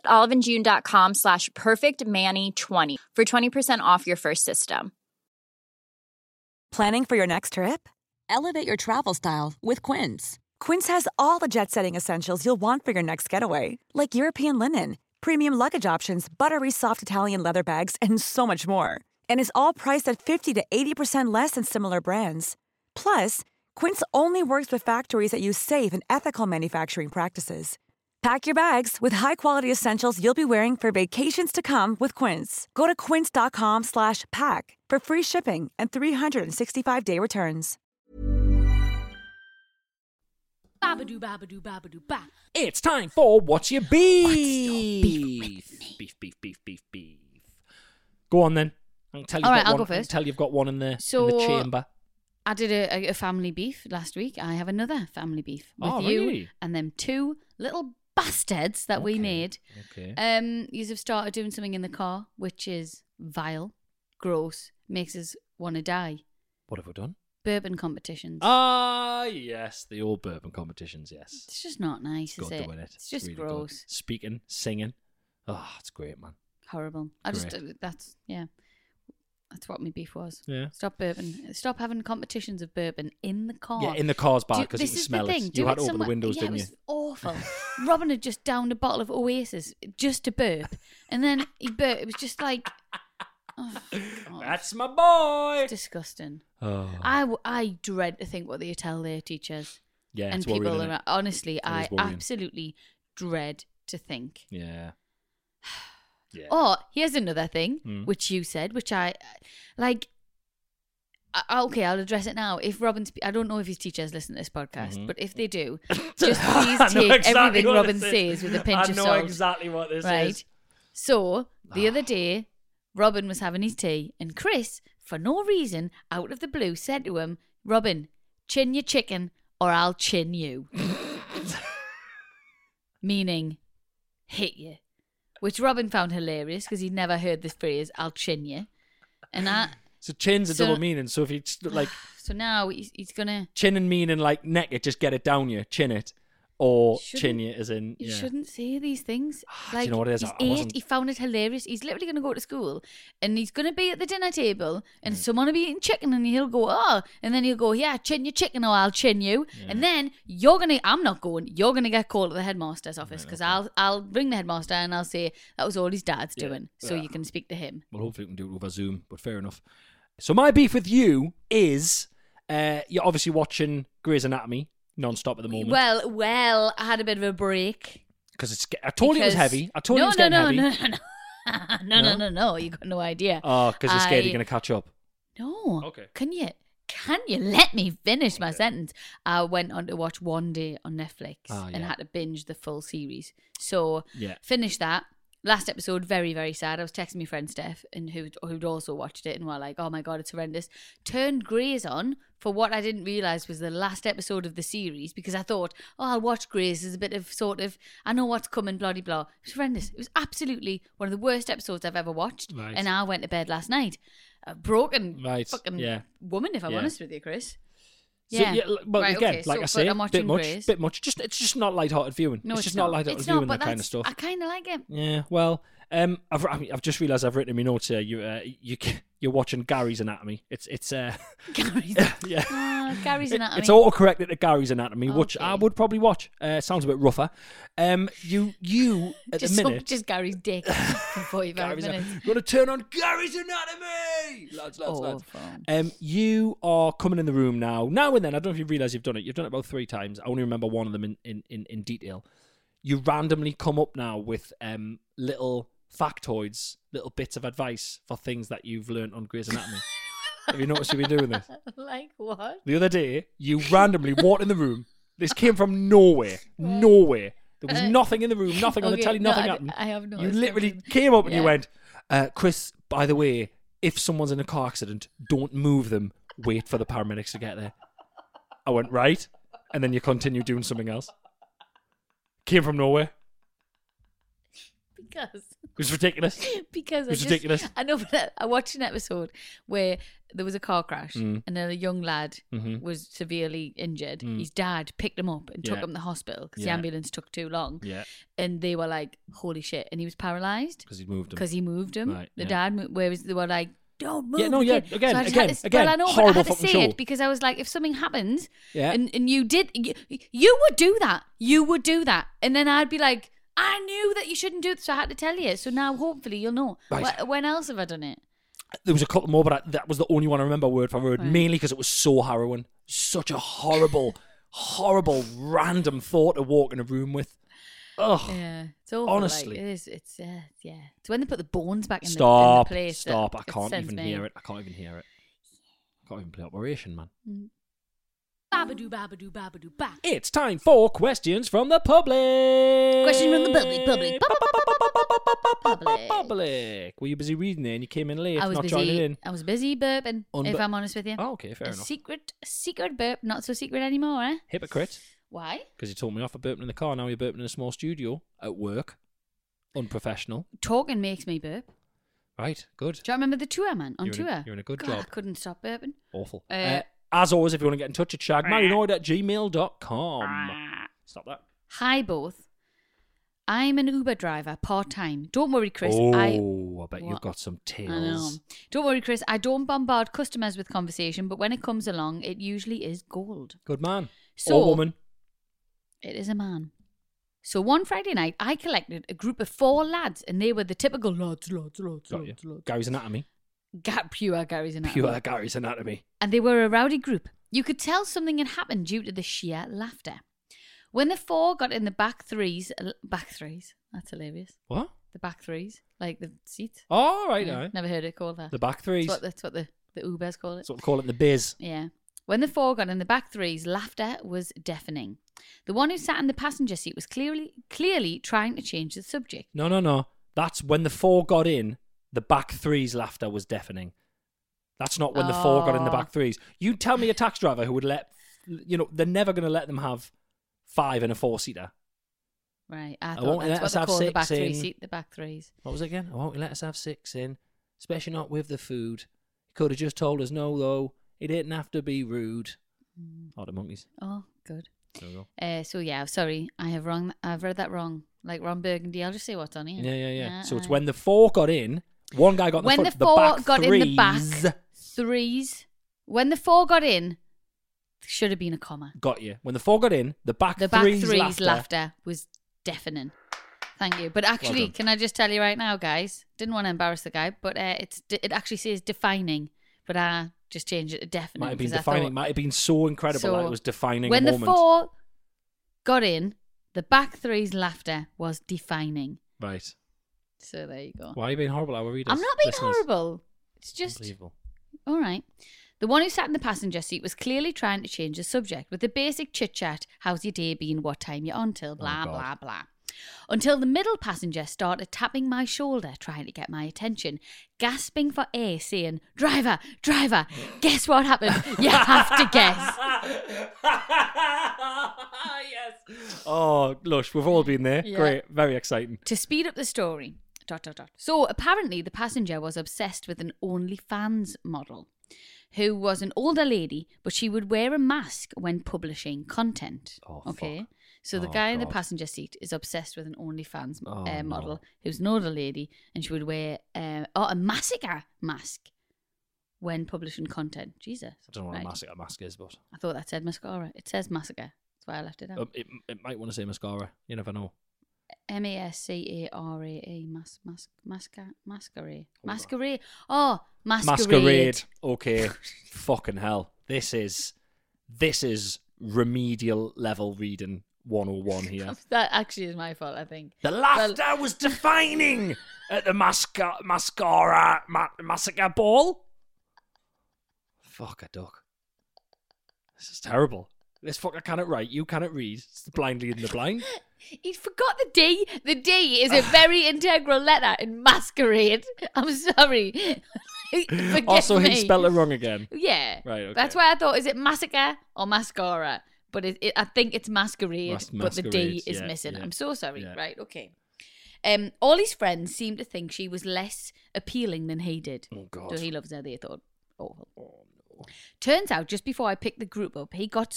oliveandjune.com/perfectmani20 for 20% off your first system. Planning for your next trip? Elevate your travel style with Quince. Quince has all the jet-setting essentials you'll want for your next getaway, like European linen, premium luggage options, buttery soft Italian leather bags, and so much more. And is all priced at 50 to 80% less than similar brands. Plus, Quince only works with factories that use safe and ethical manufacturing practices. Pack your bags with high-quality essentials you'll be wearing for vacations to come with Quince. Go to quince.com/pack for free shipping and 365-day returns. Babadoo, babadoo, babadoo, ba. It's time for What's Your Beef? Beef. Go on then. I'll tell you. All right, I'll go first. Tell you've got one in the So- chamber. I did a family beef last week. I have another family beef with Oh, you really? and them two little bastards that we Okay. made. Okay. You have started doing something in the car, which is vile, gross, makes us want to die. What have we done? Bourbon competitions. Ah, yes, the old bourbon competitions. Yes. It's just not nice, is Good it? doing it. It's just really good. gross. Speaking, singing. Oh, it's great, man. Horrible. That's what my beef was. Yeah. Stop bourbon. Stop having competitions of bourbon in the car. Yeah, in the car's bad Do- because you this can is smell the it. thing. You Do had it to open the somewhere- windows, yeah, didn't it you? was awful. Robin had just downed a bottle of Oasis just to burp, and then he burped. It was just like, oh, God. That's my boy. It's disgusting. Oh. I dread to think what they tell their teachers Yeah, and it's people worrying, innit? around. Honestly, is I worrying. absolutely dread to think. Yeah. Yeah. Oh, here's another thing, Hmm. which you said, which I like. Okay, I'll address it now. If Robin's, I don't know if his teachers listen to this podcast, but if they do, just please I know take exactly everything what Robin this is. says with a pinch I of know salt. exactly what this right? is. So the other day, Robin was having his tea, and Chris, for no reason, out of the blue, said to him, "Robin, chin your chicken, or I'll chin you." Meaning, hit you. Which Robin found hilarious because he'd never heard this phrase, "I'll chin you," and So chin's a So- double meaning. So if you like so now he's gonna. chin and meaning like neck it, just get it down you, chin it, or Shouldn't- chin you as in You yeah. shouldn't say these things. Do you know what it is? He's I 8. wasn't- He found it hilarious. He's literally going to go to school and he's going to be at the dinner table and someone will be eating chicken and he'll go, "Oh," and then he'll go, "Yeah, chin your chicken or I'll chin you." And then you're going to, I'm not going, you're going to get called to the headmaster's office because I'll ring the headmaster and I'll say that was all his dad's doing. So you can speak to him. Well, hopefully we can do it over Zoom, but fair enough. So my beef with you is you're obviously watching Grey's Anatomy non-stop at the moment. Well, I had a bit of a break. Because I told you it was because- heavy. I told you it was getting heavy. No, you got no idea. Oh, because you're scared I- you're going to catch up. No. Okay. Can you let me finish my sentence? I went on to watch One Day on Netflix Ah, and yeah. had to binge the full series. So Yeah. finished that. last episode, very, very sad. I was texting my friend Steph, and who'd also watched it, and were like, "Oh my god, it's horrendous." Turned Grey's on for what I didn't realise was the last episode of the series, because I thought, "Oh, I'll watch Grey's as a bit of sort of, I know what's coming, blah blah blah." It was horrendous. It was absolutely one of the worst episodes I've ever watched. Right. And I went to bed last night, a broken Right. fucking woman, if I'm Yeah. honest with you, Chris. So, Yeah. well, Right, again, okay, like so- I say, but I'm watching Grey's. bit much. It's just not light-hearted viewing. No, it's just not light-hearted It's viewing, not, but that kind of that's- stuff. I kind of like it. Yeah, well, I've just realised I've written in my notes here. You're watching Gary's Anatomy. It's Gary's, yeah. Gary's Anatomy. It's auto-corrected to Gary's Anatomy, which I Okay. would probably watch. Sounds a bit rougher. You at just the minute. just Gary's dick for 45 Gary's minutes. Gonna turn on Gary's Anatomy, lads. Awful. You are coming in the room now and then. I don't know if you realise you've done it. You've done it about 3 times. I only remember one of them in detail. You randomly come up now with little factoids, little bits of advice for things that you've learnt on Grey's Anatomy. Have you noticed you've been doing this? Like what? The other day, you randomly walked in the room. This came from nowhere. Nowhere. There was nothing in the room, nothing on the Okay, telly, no, nothing I happened. have no. You literally came up and you Yeah. went, Chris, by the way, if someone's in a car accident, don't move them. Wait for the paramedics to get there. I went, right. And then you continued doing something else. Came from nowhere. Because It was ridiculous. because It's ridiculous. I know, but I watched an episode where there was a car crash and then a young lad was severely injured. His dad picked him up and took Yeah. him to hospital because the Yeah. ambulance took too long. Yeah. And they were like, "Holy shit!" And he was paralyzed Because he moved them. because he moved him. Right, The yeah. dad, whereas they were like, "Don't move." Yeah, no, the yeah, kid." again, So I just again, had to, again, well, I know, but I horrible had to fucking say show. it because I was like, if something happens, Yeah. and you did, you would do that. You would do that, and then I'd be like, I knew that you shouldn't do it, so I had to tell you. So now, hopefully, you'll know. Right. When else have I done it? There was a couple more, but that was the only one I remember word for word, mainly because it was so harrowing. Such a horrible, horrible, random thought to walk in a room with. Ugh. Yeah, it's awful. Honestly. like, it is. It's yeah. It's when they put the bones back in Stop. the place. Stop. that I can't sends even me. hear it. I can't even hear it. I can't even play Operation, man. Babadoo, babadoo, babadoo, ba. It's time for questions from the public. Question from the public. Public. Public. Were you busy reading there and you came in late, I was not joining busy. in? I was busy burping. If I'm honest with you. Oh, okay, fair a enough. secret burp, not so secret anymore, eh? Hypocrite. Why? Because you told me off for burping in the car. Now you're burping in a small studio at work. Unprofessional. Talking makes me burp. Right, good. Do you remember the tour, man? On You're in a- tour. you're in a good God, job. I couldn't stop burping. Awful. Uh, As always, if you want to get in touch, it's shagmarinoid@gmail.com. Stop that. Hi, both. I'm an Uber driver, part-time. Don't worry, Chris. Oh, I bet you've What? got some I know. tales. Don't worry, Chris. I don't bombard customers with conversation, but when it comes along, it usually is gold. Good man. So- or woman. It is a man. So one Friday night, I collected a group of 4 lads, and they were the typical lads. Got you. Gary's Anatomy. Pure Gary's Anatomy. Pure Gary's Anatomy. And they were a rowdy group. You could tell something had happened due to the sheer laughter. When the 4 got in the back threes, that's hilarious. What? The back threes, like the seats. Oh, right, Yeah, right. never heard it called that. The back threes. That's what the Ubers call it. That's what we call it in the biz. Yeah. When the 4 got in the back threes, laughter was deafening. The one who sat in the passenger seat was clearly trying to change the subject. No. That's when the 4 got in, the back threes laughter was deafening. That's not when the 4 got in the back threes. You tell me a taxi driver who would they're never going to let them have 5 in a 4-seater. Right. I won't thought let that's us what have they call the 6 back three in. seat, the back threes. What was it again? I won't let us have 6 in, especially not with the food. He could have just told us no, though. He didn't have to be rude. Oh, the monkeys. Oh, good. There we go. So yeah, sorry, I've read that wrong. Like Ron Burgundy. I'll just say what's on here. Yeah. So it's when the 4 got in, one guy got in when the the front, 4 back got threes. in the back threes. When the 4 got in, should have been a comma. Got you. When the 4 got in, the back The back threes, threes laughter. laughter was deafening. Thank you. But actually, done. can I just tell you right now, guys? Didn't want to embarrass the guy, but it actually says defining, but I just changed it to deafening. Might have been 'cause I defining. thought- Might have been so incredible So, that it was defining when a the moment. 4 got in, the back threes laughter was defining. Right. So there you go. Why are you being horrible, our readers? I'm not being listeners? horrible. It's just Unbelievable. all right. The one who sat in the passenger seat was clearly trying to change the subject with the basic chit chat. How's your day been? What time you on till? Blah God. blah blah. Until the middle passenger started tapping my shoulder, trying to get my attention, gasping for air, saying, "Driver, driver, guess what happened? You have to guess." Yes. Oh, lush. We've all been there. Yeah. Great. Very exciting. To speed up the story, ... So apparently the passenger was obsessed with an OnlyFans model who was an older lady, but she would wear a mask when publishing content. Oh, okay. fuck. So the Oh, guy in the God. passenger seat is obsessed with an OnlyFans Oh, model no. who's an older lady, and she would wear a massacre mask when publishing content. Jesus. I don't know what Right. a mask is, but I thought that said mascara. It says massacre. That's why I left it out. it might want to say mascara. You never know. Mascarade. Masquerade. Hold on. Masquerade. Oh, masquerade. Masquerade. Okay. Fucking hell. This is remedial level reading 101 here. That actually is my fault, I think. The laughter was defining at the mascara massacre ball. Fuck a duck. This is terrible. This fucker cannot write. You cannot read. It's the blind leading the blind. He forgot the D. The D is a very integral letter in masquerade. I'm sorry. Forgive Also, me. he spelled it wrong again. Yeah. Right, okay. That's why I thought, is it massacre or mascara? But I think it's masquerade, but the D Masquerade, is yeah, missing. yeah. I'm so sorry. Yeah. Right, okay. All his friends seemed to think she was less appealing than he did. Oh, God. So he loves her, they thought. Awful. Oh, no. Turns out, just before I picked the group up, he got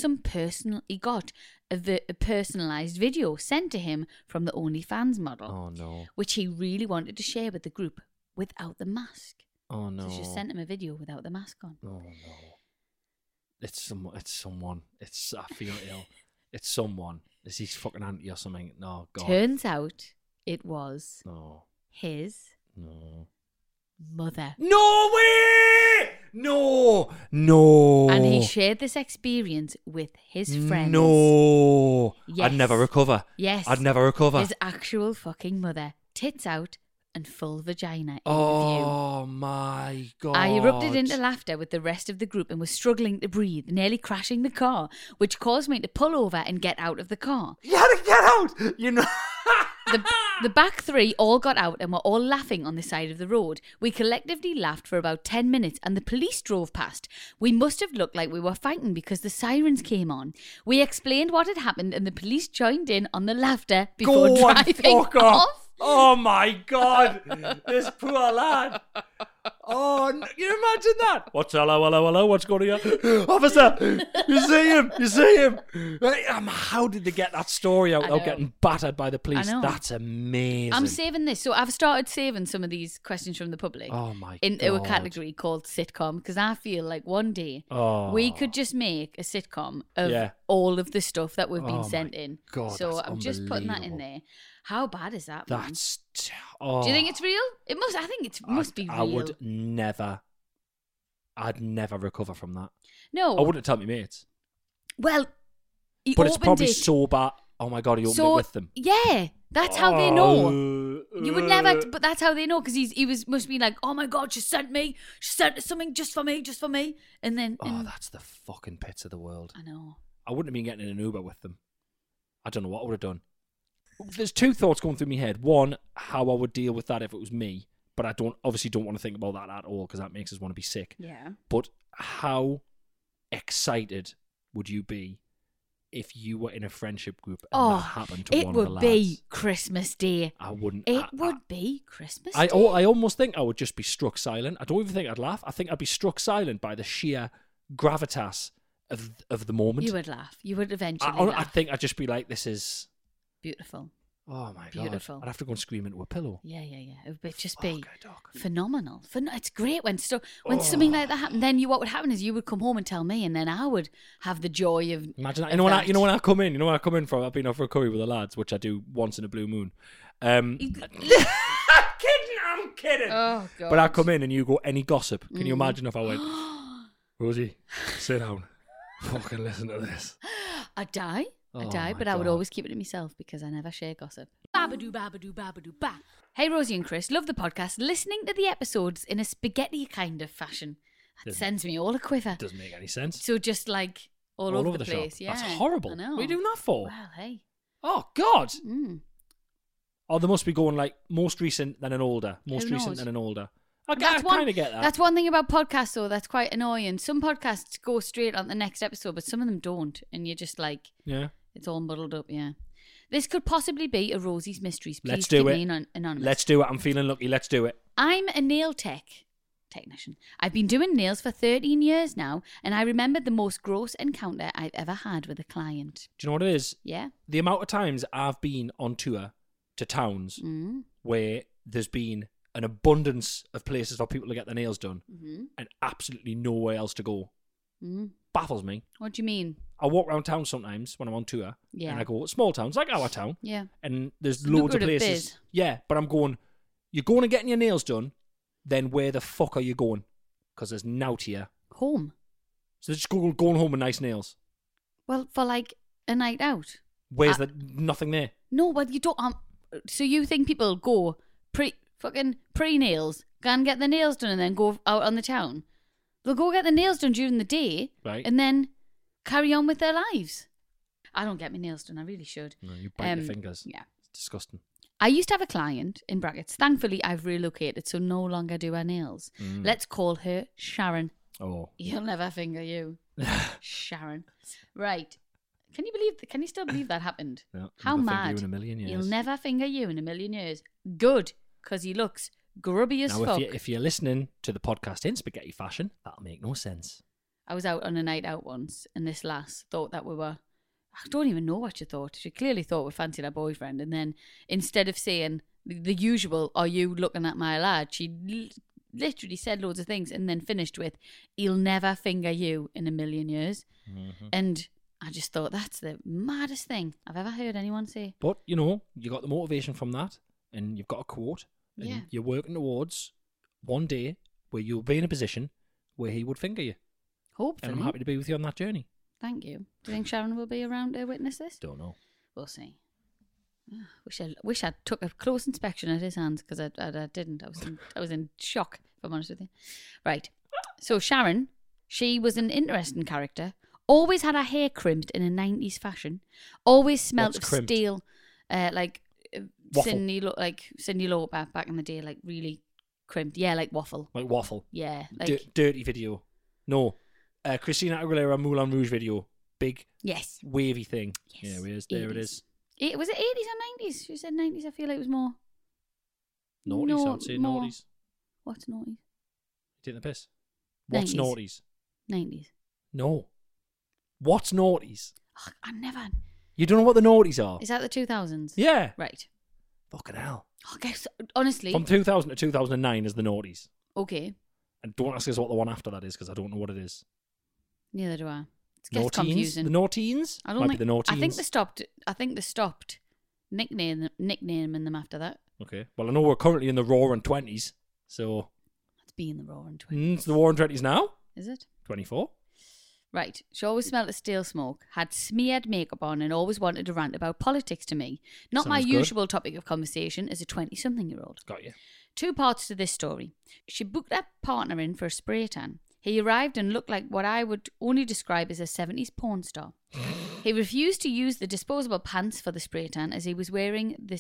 a personalised video sent to him from the OnlyFans model, Oh, no. which he really wanted to share with the group without the mask. Oh, no. So she sent him a video without the mask on. Oh, no. It's someone. I feel ill. It's someone. Is he fucking auntie or something? No, God. Turns out it was No. his No. mother. No way! No. And he shared this experience with his friends. No. Yes. I'd never recover. Yes. I'd never recover. His actual fucking mother. Tits out and full vagina in view. Oh my God. I erupted into laughter with the rest of the group and was struggling to breathe, nearly crashing the car, which caused me to pull over and get out of the car. You had to get out! You know. The back three all got out and were all laughing on the side of the road. We collectively laughed for about 10 minutes and the police drove past. We must have looked like we were fighting because the sirens came on. We explained what had happened and the police joined in on the laughter before Go on, driving fuck off. off. Oh my God. This poor lad. Oh, can you imagine that? What's hello, what's going on here? Officer, you see him. How did they get that story out I without know. getting battered by the police? I know. That's amazing. I'm saving this. So I've started saving some of these questions from the public Oh my into a God. category called sitcom because I feel like one day Oh. we could just make a sitcom of Yeah. all of the stuff that we've Oh been my sent in. God, so that's I'm just putting that in unbelievable. there. How bad is that, man? That's. Oh. Do you think it's real? It must. I think it must be real. I would never. I'd never recover from that. No. I wouldn't tell my mates. Well, he But it's opened probably it. so bad. Oh my God, he opened it with them. Yeah, that's how they know. You would never, Uh, but that's how they know because he must be like, oh my God, she sent something just for me, and then. Oh, and- that's the fucking pits of the world. I know. I wouldn't have been getting in an Uber with them. I don't know what I would have done. There's two thoughts going through my head. One, how I would deal with that if it was me. But I obviously don't want to think about that at all because that makes us want to be sick. Yeah. But how excited would you be if you were in a friendship group and that happened to it one of the would lads? be Christmas Day. I wouldn't. It would be Christmas I Day. almost think I would just be struck silent. I don't even think I'd laugh. I think I'd be struck silent by the sheer gravitas of the moment. You would laugh. You would eventually I laugh. think I'd just be like, this is... Beautiful. Oh my Beautiful. God. I'd have to go and scream into a pillow. Yeah. It would just be Fuck, dog. phenomenal. It's great when something like that happened. Then what would happen is you would come home and tell me, and then I would have the joy of Imagine that. of You know when I come in from, I've been out for a curry with the lads, which I do once in a blue moon. I'm kidding. Oh God! But I come in and you go, any gossip? Can you imagine if I went, Rosie, sit down. Fucking listen to this. I'd die. Oh But my I would God. always keep it to myself because I never share gossip. Babadoo, babadoo, babadoo, ba. Hey, Rosie and Chris, love the podcast. Listening to the episodes in a spaghetti kind of fashion. That sends me all a quiver. Doesn't make any sense. So just like all over the place. shop. Yeah, That's horrible. I know. What are you doing that for? Well, hey. Oh, God. Or they must be going like most recent than an older. Most Who recent knows? than an older. I That's kind of get that. That's one thing about podcasts, though, that's quite annoying. Some podcasts go straight on the next episode, but some of them don't. And you're just like, Yeah. it's all muddled up, yeah. This could possibly be a Rosie's Mysteries. Please Let's do keep it. me anonymous. Let's do it. I'm feeling lucky. Let's do it. I'm a nail technician. I've been doing nails for 13 years now, and I remember the most gross encounter I've ever had with a client. Do you know what it is? Yeah? The amount of times I've been on tour to towns where there's been an abundance of places for people to get their nails done and absolutely nowhere else to go. Baffles me. What do you mean? I walk around town sometimes when I'm on tour, Yeah. and I go small towns like our town, Yeah. and there's loads of Lucrative places. biz. Yeah, but I'm going. You're going and getting your nails done, then where the fuck are you going? Because there's nout here. Home. So just going home with nice nails. Well, for like a night out. Where's nothing there? No, but you don't. So you think people go pre-nails, go and get their nails done and then go out on the town? They'll go get their nails done during the day, Right. and then carry on with their lives. I don't get my nails done. I really should. No, you bite your fingers. Yeah. It's disgusting. I used to have a client, in brackets. Thankfully, I've relocated, so no longer do her nails. Let's call her Sharon. Oh. You'll never finger you. Sharon. Right. Can you still believe that happened? No, How never finger mad. you in a million years. He'll never finger you in a million years. Good, because he looks grubby as Now, fuck. if you're listening to the podcast in spaghetti fashion, that'll make no sense. I was out on a night out once, and this lass thought that we were... I don't even know what she thought. She clearly thought we fancied her boyfriend, and then instead of saying the usual, "Are you looking at my lad?" she literally said loads of things, and then finished with, "He'll never finger you in a million years." And I just thought, that's the maddest thing I've ever heard anyone say. But, you know, you got the motivation from that, and you've got a quote, and Yeah. you're working towards one day where you'll be in a position where he would finger you. Hopefully. And I'm happy to be with you on that journey. Thank you. Do you think Sharon will be around to witness this? Don't know. We'll see. Wish I took a close inspection at his hands, because I didn't. I was in shock, if I'm honest with you. Right. So Sharon, she was an interesting character. Always had her hair crimped in a 90s fashion. Always smelled What's of crimped? steel, Waffle. Cyndi Lauper back in the day, like really crimped. Yeah, like waffle. Like waffle. Yeah, like Dirty video. No. Christina Aguilera Moulin Rouge video. Big yes. wavy thing. Yes. Yeah, there it 80s. is. Was it 80s or 90s? She said 90s. I feel like it was more. Naughties, No, I'd say more. naughties. What's naughties? Taking the piss. What's 90s. naughties? 90s. No. What's naughties? Oh, I never. You don't know what the naughties are? Is that the 2000s? Yeah. Right. Fucking hell. I guess, honestly. From 2000 to 2009 is the naughties. Okay. And don't ask us what the one after that is, because I don't know what it is. Neither do I. It gets Naughties? confusing. The naughties? I don't Might think. be the naughties. I think they stopped nicknaming them after that. Okay. Well, I know we're currently in the roaring 20s, so... Let's be in the roaring 20s. It's the roaring 20s now? Is it? 24. Right. She always smelled of stale smoke, had smeared makeup on, and always wanted to rant about politics to me. Not my Sounds good. usual topic of conversation as a 20-something-year-old. Got you. 2 parts to this story. She booked her partner in for a spray tan. He arrived and looked like what I would only describe as a 70s porn star. He refused to use the disposable pants for the spray tan as he was wearing the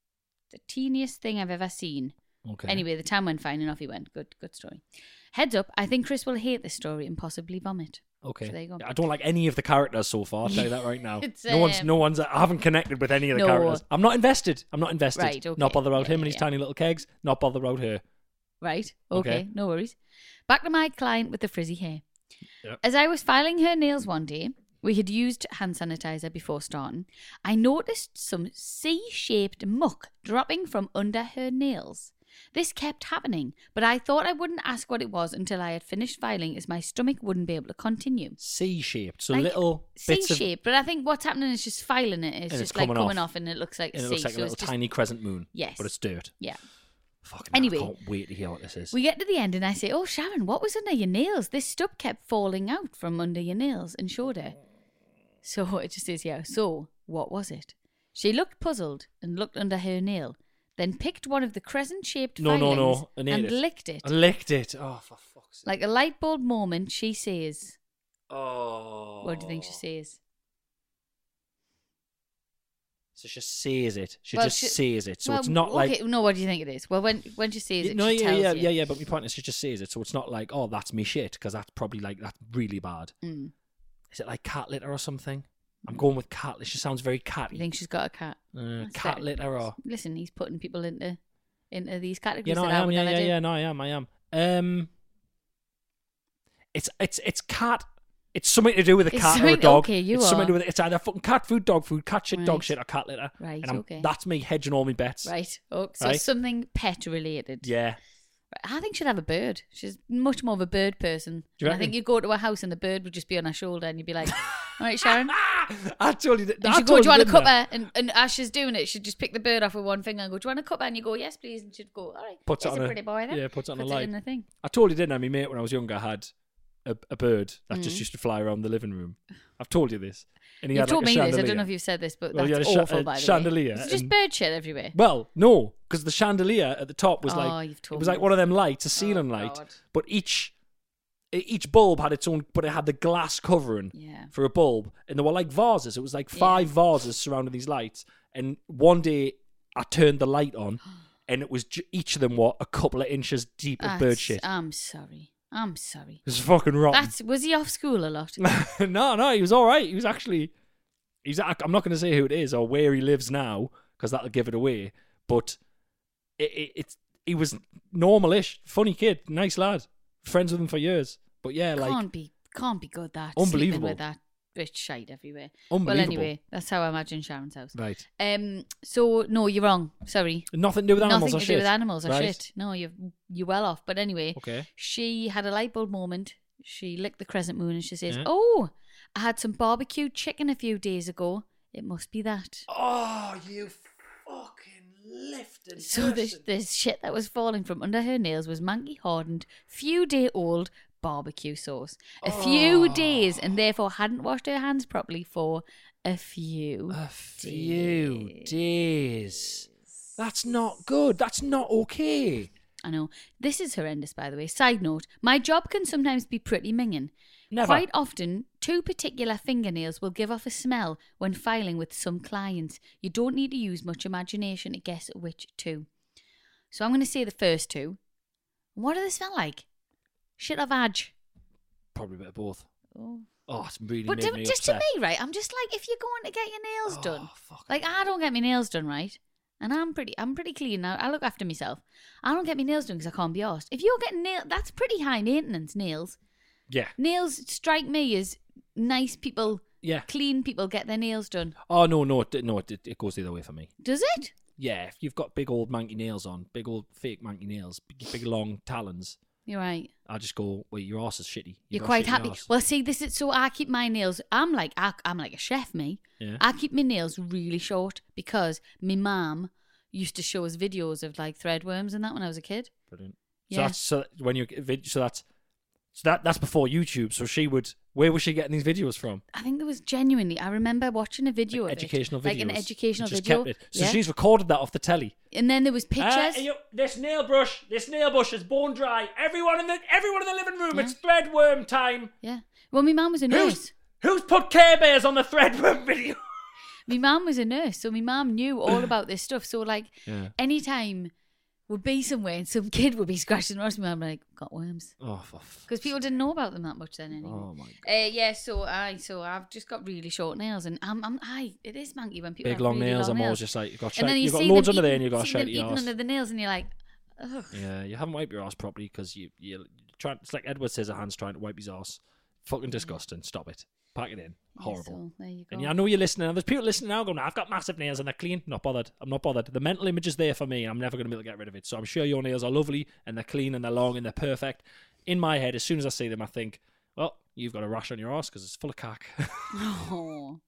teeniest thing I've ever seen. Okay. Anyway, the tan went fine and off he went. Good story. Heads up, I think Chris will hate this story and possibly vomit. Okay. So there you go. I don't like any of the characters so far, I'll tell you that right now. It's, no one's, I haven't connected with any of the No. characters. I'm not invested. Right, okay. Not bother about Yeah, him and his yeah. tiny little kegs. Not bother about her. Right. Okay. Okay. No worries. Back to my client with the frizzy hair. Yep. As I was filing her nails one day, we had used hand sanitizer before starting. I noticed some C-shaped muck dropping from under her nails. This kept happening, but I thought I wouldn't ask what it was until I had finished filing, as my stomach wouldn't be able to continue. C-shaped. So Like, little bits of... C-shaped, but I think what's happening is just filing it. It's And just it's like coming coming off. off, and it looks like a And it C. looks like a so little it's just, tiny crescent moon. Yes. But it's dirt. yeah. Fucking Anyway. hell, I can't wait to hear what this is. We get to the end and I say, "Oh, Sharon, what was under your nails? This stuff kept falling out from under your nails," and showed her. So it just says, yeah, so what was it? She looked puzzled and looked under her nail, then picked one of the crescent-shaped filings I need and it. licked it. I licked it. Oh, for fuck's sake. Like a light bulb moment, she says, Oh. what do you think she says? So she says it. She Well, just says it. So well, it's not okay, like... no, what do you think it is? Well, when she says it, No, she tells you. yeah. But my point is, she just says it. So it's not like, oh, that's me shit, because that's probably like, that's really bad. Mm. Is it like cat litter or something? I'm going with cat. She sounds very catty. You think she's got a cat? That's Cat fair. litter or... Listen, he's putting people into these categories. Yeah, no, that I am. would never do. No, I am. It's cat. It's something to do with a It's cat or a something- dog. okay, you it's something are. to do with it's either fucking cat food, dog food, cat shit, dog Right. shit, or cat litter. Right, And okay. that's me hedging all my bets. Right. Oh, so Right? something pet related. Yeah. I think she'd have a bird. She's much more of a bird person. Do you And I think reckon? you'd go to a house and the bird would just be on her shoulder and you'd be like, all right, Sharon. I told you that. And she'd go, do you want a cuppa? And as she's doing it, she'd just pick the bird off with one finger and go, do you want a cuppa? And you go, yes, please. And she'd go, all right. Puts it There's on a a- pretty boy then. yeah, puts it on a Puts light. in the thing. I told you, didn't I? My mate, when I was younger, had a bird that Mm. just used to fly around the living room. I've told you this. And he You've had told like me a this. I chandelier. don't know if you've said this, but Well, he that's had a awful, by the chandelier way. It's just and- bird shit everywhere. Well, no, because the chandelier at the top was Oh, like you've it told was me like one of this. them lights, a ceiling Oh, light, God. but each bulb had its own, but it had the glass covering Yeah. for a bulb, and there were like vases. It was like 5 vases surrounding these lights, and one day I turned the light on, and it was each of them were a couple of inches deep of bird shit. I'm sorry. I'm sorry. It was fucking rotten. Was he off school a lot? No, he was all right. He was actually. I'm not going to say who it is or where he lives now because that'll give it away. But he was normal-ish, funny kid, nice lad, friends with him for years. But yeah, like can't be good that. Unbelievable. Sleeping with that bitch shite everywhere. Well, unbelievable. anyway, that's how I imagine Sharon's house. Right. So no, you're wrong. Sorry. Nothing to do with animals Nothing or to shit. do with animals or Right. shit. No, you're well off. But anyway, Okay. she had a light bulb moment. She licked the crescent moon and she says, Yeah. "Oh, I had some barbecue chicken a few days ago. It must be that." Oh, you fucking lifted. So this shit that was falling from under her nails was Manky hardened, few-day-old barbecue sauce. A few days, and therefore hadn't washed her hands properly for a few days. That's not good. That's not okay. I know. This is horrendous, by the way. Side note, my job can sometimes be pretty minging. Never. Quite often, 2 particular fingernails will give off a smell when filing with some clients. You don't need to use much imagination to guess which 2. So I'm going to say the first 2. What do they smell like? Shit or vag? Probably a bit of both. Oh. Oh, it's really But made me just upset. to me, right, I'm just like, if you're going to get your nails done, fuck. like I don't get my nails done, right? And I'm pretty clean now. I look after myself. I don't get my nails done because I can't be arsed. If you're getting nails, that's pretty high maintenance, nails. Yeah. Nails strike me as nice people, Yeah. clean people get their nails done. Oh, no, it goes the other way for me. Does it? Yeah, if you've got big old manky nails on, big old fake manky nails, big long talons, You're right. I just go, well, your arse is shitty. You're got quite shitty happy. arse. Well, see, this is so I keep my nails. I'm like a chef, me. Yeah. I keep my nails really short because my mum used to show us videos of like threadworms and that when I was a kid. Brilliant. Yeah. So that's before YouTube. So where was she getting these videos from? I think there was genuinely. I remember watching a video of Educational it, videos. like an educational and just video. kept it. So yeah. she's recorded that off the telly. And then there was pictures. This nail brush is bone dry. Everyone in the living room, Yeah. it's threadworm time. Yeah. Well, my mum was a nurse. Who's put Care Bears on the threadworm video? My mum was a nurse, so my mum knew all about this stuff. So like, anytime we'd be somewhere and some kid would be scratching the arse, my mum like, got worms. Oh, Because people didn't know about them that much then anyway. Oh my god. Yeah, so I've just got really short nails, and it is manky when people Big have long really nails. long I'm always nails. just like, And then you've got see loads them under there, eating- and you've got to see shite them your eating arse. under the nails, and you're like, ugh. Yeah, you haven't wiped your arse properly because you trying. It's like Edward says, a hand's trying to wipe his arse. Fucking disgusting. Stop it. Pack it in. Horrible. So there you go. And I know you're listening. And there's people listening now going, I've got massive nails and they're clean. Not bothered. I'm not bothered. The mental image is there for me. I'm never going to be able to get rid of it. So I'm sure your nails are lovely and they're clean and they're long and they're perfect. In my head, as soon as I see them, I think, well, you've got a rash on your arse because it's full of cack. Oh.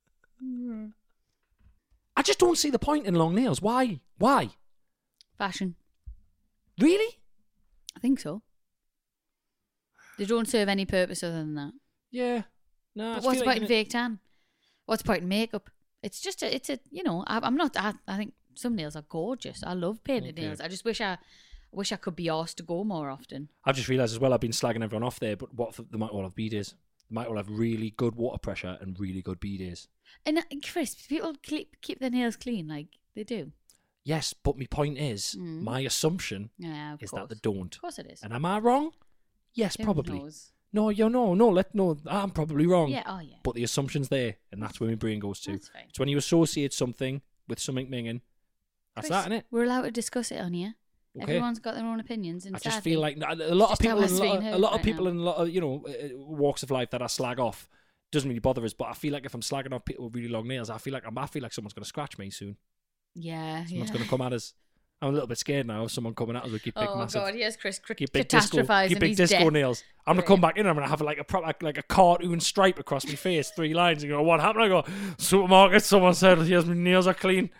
I just don't see the point in long nails. Why? Fashion. Really? I think so. They don't serve any purpose other than that. Yeah. No. But what's the point in fake tan? What's the point in makeup? It's just I think some nails are gorgeous. I love painted Okay. nails. I just wish I could be asked to go more often. I've just realised as well I've been slagging everyone off there, but what they might all have B-days. might all have really good water pressure and really good bidets. And Chris, people keep their nails clean like they do. Yes, but my point is, my assumption Yeah, of is course. that they don't. Of course it is. And am I wrong? Yes, Who probably. knows? No, I'm probably wrong. Yeah, oh yeah. But the assumption's there, and that's where my brain goes to. That's fine. It's when you associate something with something minging. That's Chris, that, innit? We're allowed to discuss it on here. Okay. Everyone's got their own opinions. And I just sadly, feel like a lot of just how people, it's being a heard lot of right people now. in a lot of walks of life that I slag off doesn't really bother us. But I feel like if I'm slagging off people with really long nails, I feel like someone's going to scratch me soon. Yeah, Someone's yeah. going to come at us. I'm a little bit scared now of someone coming at us with big, Oh massive, God, here's Chris big disco catastrophizing. He's disco dead. nails. I'm gonna come back in and I'm gonna have like a proper like a cartoon stripe across my face, 3 lines, and go, what happened? I go, supermarket. Someone said, "Here's my nails are clean."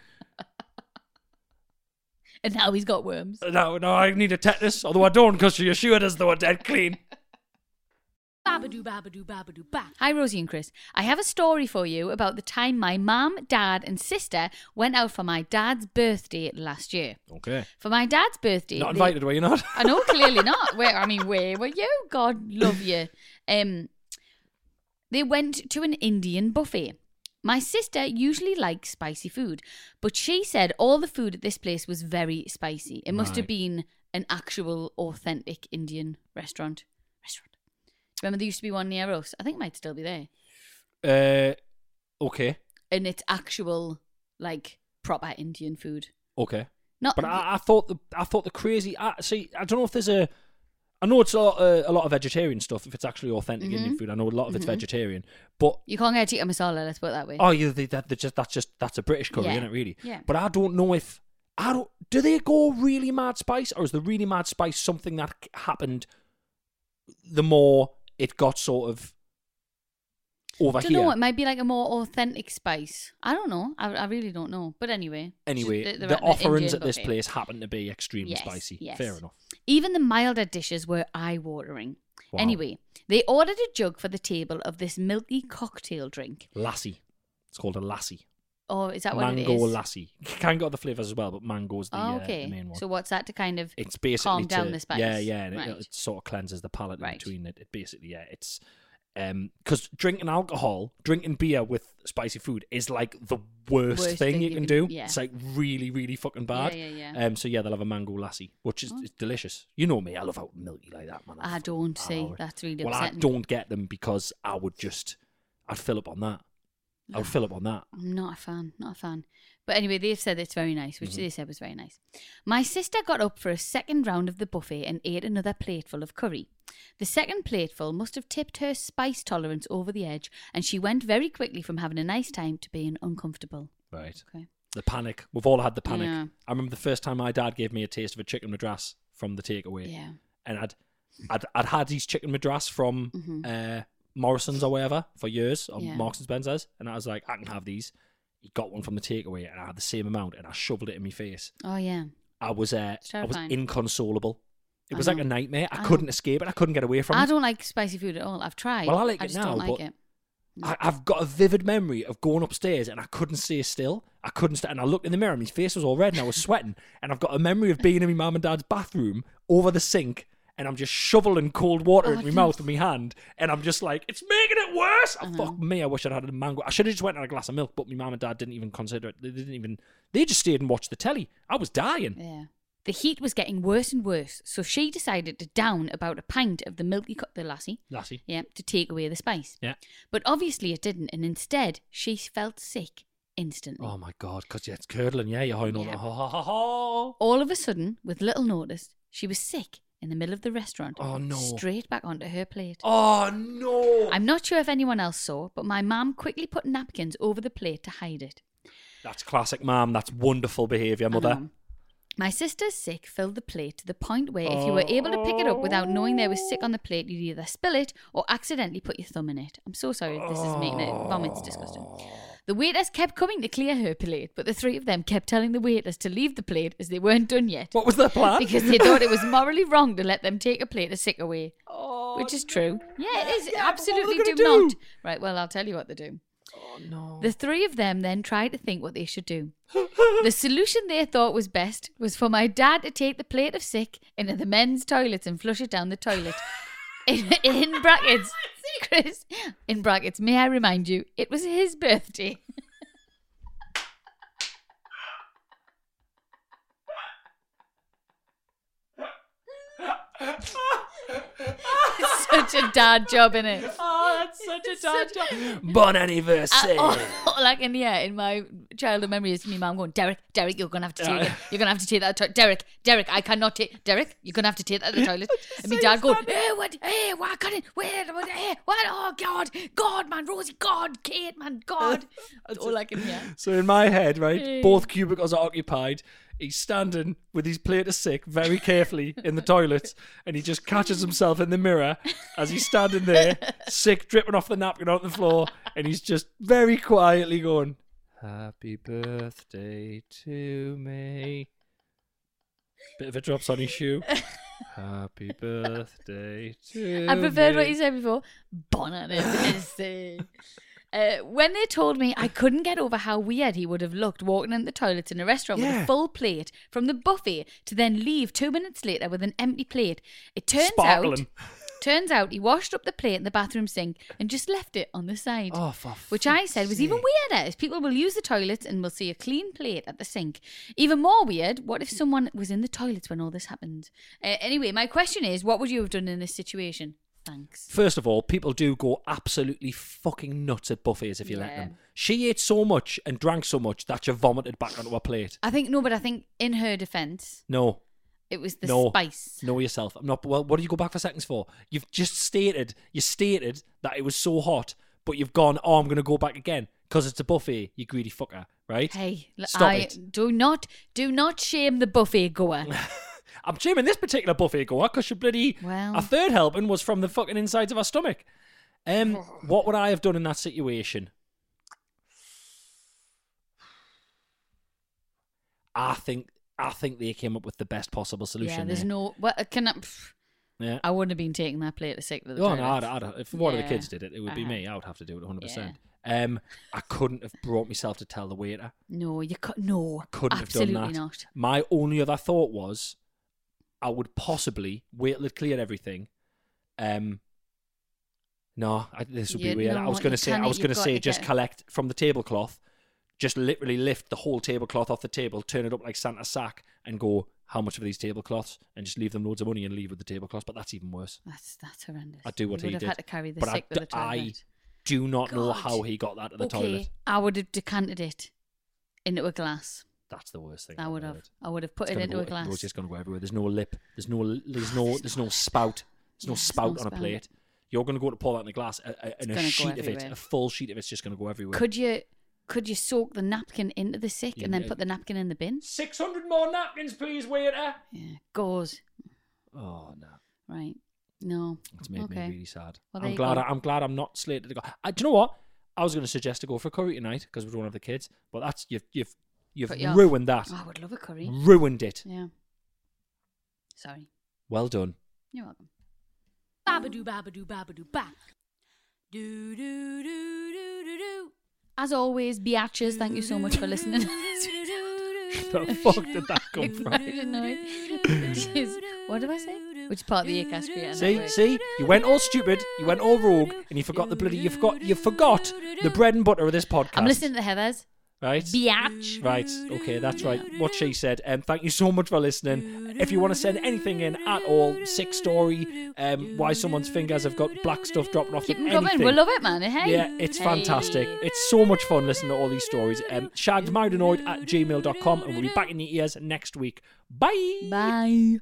And now he's got worms. No, I need a tetanus, although I don't, because she assured us they were dead clean. Babadoo, babadoo, babadoo, ba. Hi, Rosie and Chris. I have a story for you about the time my mum, dad, and sister went out for my dad's birthday last year. Okay. For my dad's birthday, Not invited, were you not? I know, clearly not. Where were you? God love you. They went to an Indian buffet. My sister usually likes spicy food, but she said all the food at this place was very spicy. It must have Right. been an actual authentic Indian restaurant. Remember there used to be one near us? I think it might still be there. Okay. And it's actual, like, proper Indian food. Okay. Not, But I thought the crazy. See, I don't know if there's a. I know it's a lot of vegetarian stuff. If it's actually authentic Indian food, I know a lot of it's vegetarian. But you can't get tikka masala. Let's put it that way. oh, yeah, that's a British curry, Yeah. isn't it? Really. Yeah. But I don't know if do they go really mad spice, or is the really mad spice something that happened the more it got sort of over I don't here? know. It might be like a more authentic spice. I don't know. I really don't know. But anyway. Anyway, they're the at offerings Indian at this buffet. place happen to be extremely Yes, spicy. yes. Fair enough. Even the milder dishes were eye-watering. Wow. Anyway, they ordered a jug for the table of this milky cocktail drink. Lassie. It's called a lassie. Oh, is that what it Mango is? lassie. Can get other flavours as well, but mango's the, Oh, okay. the main one. So what's that to kind of It's basically calm down the spice? Yeah, and Right. it sort of cleanses the palate in Right. between it. It basically, it's because drinking beer with spicy food is like the worst thing you can do. Yeah. It's like really, really fucking bad. Yeah. So yeah, they'll have a mango lassie, which is it's delicious. You know me, I love out milky like that, man. I don't see. Oh, That's really well, I upsetting. don't get them because I'd fill up on that. I would fill up on that. I'm not a fan. But anyway, they've said it's very nice, which Mm-hmm. they said was very nice. My sister got up for a second round of the buffet and ate another plateful of curry. The second plateful must have tipped her spice tolerance over the edge, and she went very quickly from having a nice time to being uncomfortable. Right. Okay. The panic. We've all had the panic. Yeah. I remember the first time my dad gave me a taste of a chicken madras from the takeaway. Yeah. And I'd had these chicken madras from Morrison's or whatever for years, or Yeah. Marks and Spencer's, and I was like, I can have these. He got one from the takeaway, and I had the same amount, and I shoveled it in my face. Oh, yeah. I was terrifying. inconsolable. It I was like know. a nightmare. I I couldn't know. escape it. I couldn't get away from I it. don't like spicy food at all. I've tried. Well, I like it just now, don't like but it. I've got a vivid memory of going upstairs and I couldn't stay still. And I looked in the mirror and my face was all red and I was sweating. And I've got a memory of being in my mum and dad's bathroom over the sink and I'm just shoveling cold water in my mouth with my hand and I'm just like, it's making it worse. Oh, fuck me, I wish I'd had a mango. I should have just went and had a glass of milk, but my mum and dad didn't even consider it. They just stayed and watched the telly. I was dying. Yeah. The heat was getting worse and worse, so she decided to down about a pint of the milky the lassie. Lassie. Yeah, to take away the spice. Yeah. But obviously it didn't, and instead she felt sick instantly. Oh my God, because it's curdling, yeah, you're high Yeah. on All of a sudden, with little notice, she was sick in the middle of the restaurant. Oh, no. Straight back onto her plate. Oh no. I'm not sure if anyone else saw, but my mum quickly put napkins over the plate to hide it. That's classic, ma'am. That's wonderful behaviour, I mother. know. My sister's sick filled the plate to the point where if you were able to pick it up without knowing there was sick on the plate, you'd either spill it or accidentally put your thumb in it. I'm so sorry if this is making it vomit's disgusting. The waiters kept coming to clear her plate, but the three of them kept telling the waiters to leave the plate as they weren't done yet. What was their plan? Because they thought it was morally wrong to let them take a plate of sick away. Oh, Which is true. Yeah, it is. yeah, but what Absolutely were they do gonna not. do? Right, well, I'll tell you what they do. Oh no. The three of them then tried to think what they should do. The solution they thought was best was for my dad to take the plate of sick into the men's toilets and flush it down the toilet. in brackets, Chris, in brackets, may I remind you, it was his birthday. It's such a dad job, innit? Oh, that's such a dad job. Bon anniversary. Like in my childhood memory is me mum going, Derek, you're gonna have to take it. You're gonna have to take that. Derek, I cannot take. Derek, you're gonna have to take that to the toilet. And my dad going, what? Hey, what? I can't. Wait, what? Oh God, man, Rosie, God, Kate, man, God. That's all I can hear. So in my head, right, both cubicles are occupied. He's standing with his plate of sick very carefully in the toilet, and he just catches himself in the mirror as he's standing there, sick dripping off the napkin on the floor, and he's just very quietly going, "Happy birthday to me." Bit of a drops on his shoe. Happy birthday to I preferred me. what you said before. Bon anniversary. When they told me I couldn't get over how weird he would have looked walking in the toilets in a restaurant with a full plate from the buffet to then leave 2 minutes later with an empty plate, it turns out he washed up the plate in the bathroom sink and just left it on the side. Oh, for which I said was even weirder, as people will use the toilets and will see a clean plate at the sink. Even more weird, what if someone was in the toilets when all this happened? Anyway, my question is, what would you have done in this situation? Thanks. First of all, people do go absolutely fucking nuts at buffets if you let them. She ate so much and drank so much that she vomited back onto her plate. I think in her defence, No. it was the No. spice. Know yourself. I'm not. Well, what do you go back for seconds for? You've just stated. You stated that it was so hot, but you've gone. Oh, I'm going to go back again because it's a buffet. You greedy fucker, right? Hey, Stop it. Do not shame the buffet goer. I'm shaming this particular buffet goer because she bloody. Well. A third helping was from the fucking insides of her stomach. What would I have done in that situation? I think they came up with the best possible solution. Yeah, there's there. no. Yeah. I wouldn't have been taking that plate of sick to the Oh toilet. no, if one of the kids did it, it would be me. I would have to do it 100%. I couldn't have brought myself to tell the waiter. No, you could. No, I couldn't absolutely have done that. not. My only other thought was, I would possibly wait till it cleared everything. This would be weird. I was going to say, just collect from the tablecloth, just literally lift the whole tablecloth off the table, turn it up like Santa's sack, and go, how much for these tablecloths, and just leave them loads of money and leave with the tablecloths. But that's even worse. That's horrendous. I'd do what you he would did. have had to carry the But sick to the toilet. I do not know God. how he got that to the Okay, toilet. I would have decanted it into a glass. That's the worst thing. I I've would ever have. heard. I would have put It's it gonna into go, a glass. It's just going to go everywhere. There's no lip. There's no spout. There's no spout on a plate. You're going to go to pour that in a glass, and a sheet of it, a full sheet of it's just going to go everywhere. Could you soak the napkin into the sick and then put the napkin in the bin? 600 more napkins, please, waiter. Yeah, goes. Oh no, Right. No. it's made me really sad. Well, there I'm you glad. go. I'm glad I'm not slated to go. Do you know what? I was going to suggest to go for curry tonight because we don't have the kids, but that's you've Put you off. ruined that. Oh, I would love a curry. Ruined it. Yeah. Sorry. Well done. You're welcome. Babadoo, babadoo, babadoo, ba. Do, do, do, do, do, do. As always, biatches, thank you so much for listening. The fuck did that come from? I didn't know it. Jeez. What did I say? Which part of the Acast creator? See, you went all stupid, you went all rogue, and you forgot you forgot the bread and butter of this podcast. I'm listening to the Heathers. Right? Biatch. Right, okay, that's right. What she said. Thank you so much for listening. If you want to send anything in at all, sick story, why someone's fingers have got black stuff dropping off Keep them, them coming. anything. We love it, man. Hey. Yeah, it's fantastic. It's so much fun listening to all these stories. shagsmarinoid@gmail.com, and we'll be back in your ears next week. Bye. Bye.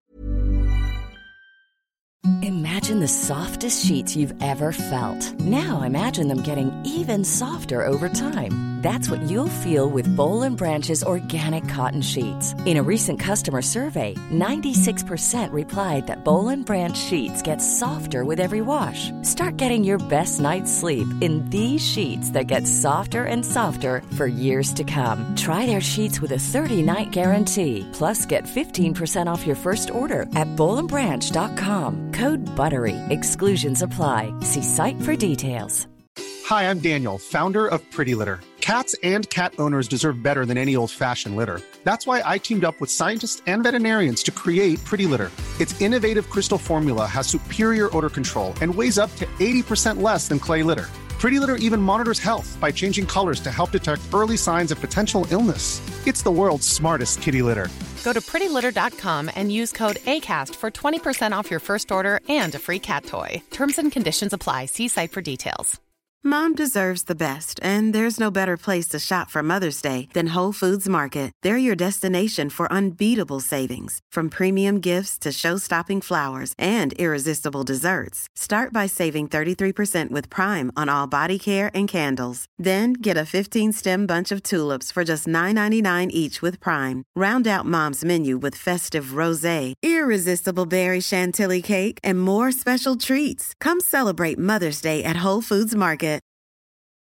Imagine the softest sheets you've ever felt. Now imagine them getting even softer over time. That's what you'll feel with Boll & Branch's organic cotton sheets. In a recent customer survey, 96% replied that Boll & Branch sheets get softer with every wash. Start getting your best night's sleep in these sheets that get softer and softer for years to come. Try their sheets with a 30-night guarantee. Plus, get 15% off your first order at bollandbranch.com. Code BUTTERY. Exclusions apply. See site for details. Hi, I'm Daniel, founder of Pretty Litter. Cats and cat owners deserve better than any old-fashioned litter. That's why I teamed up with scientists and veterinarians to create Pretty Litter. Its innovative crystal formula has superior odor control and weighs up to 80% less than clay litter. Pretty Litter even monitors health by changing colors to help detect early signs of potential illness. It's the world's smartest kitty litter. Go to prettylitter.com and use code ACAST for 20% off your first order and a free cat toy. Terms and conditions apply. See site for details. Mom deserves the best, and there's no better place to shop for Mother's Day than Whole Foods Market. They're your destination for unbeatable savings, from premium gifts to show-stopping flowers and irresistible desserts. Start by saving 33% with Prime on all body care and candles. Then get a 15-stem bunch of tulips for just $9.99 each with Prime. Round out Mom's menu with festive rosé, irresistible berry chantilly cake, and more special treats. Come celebrate Mother's Day at Whole Foods Market.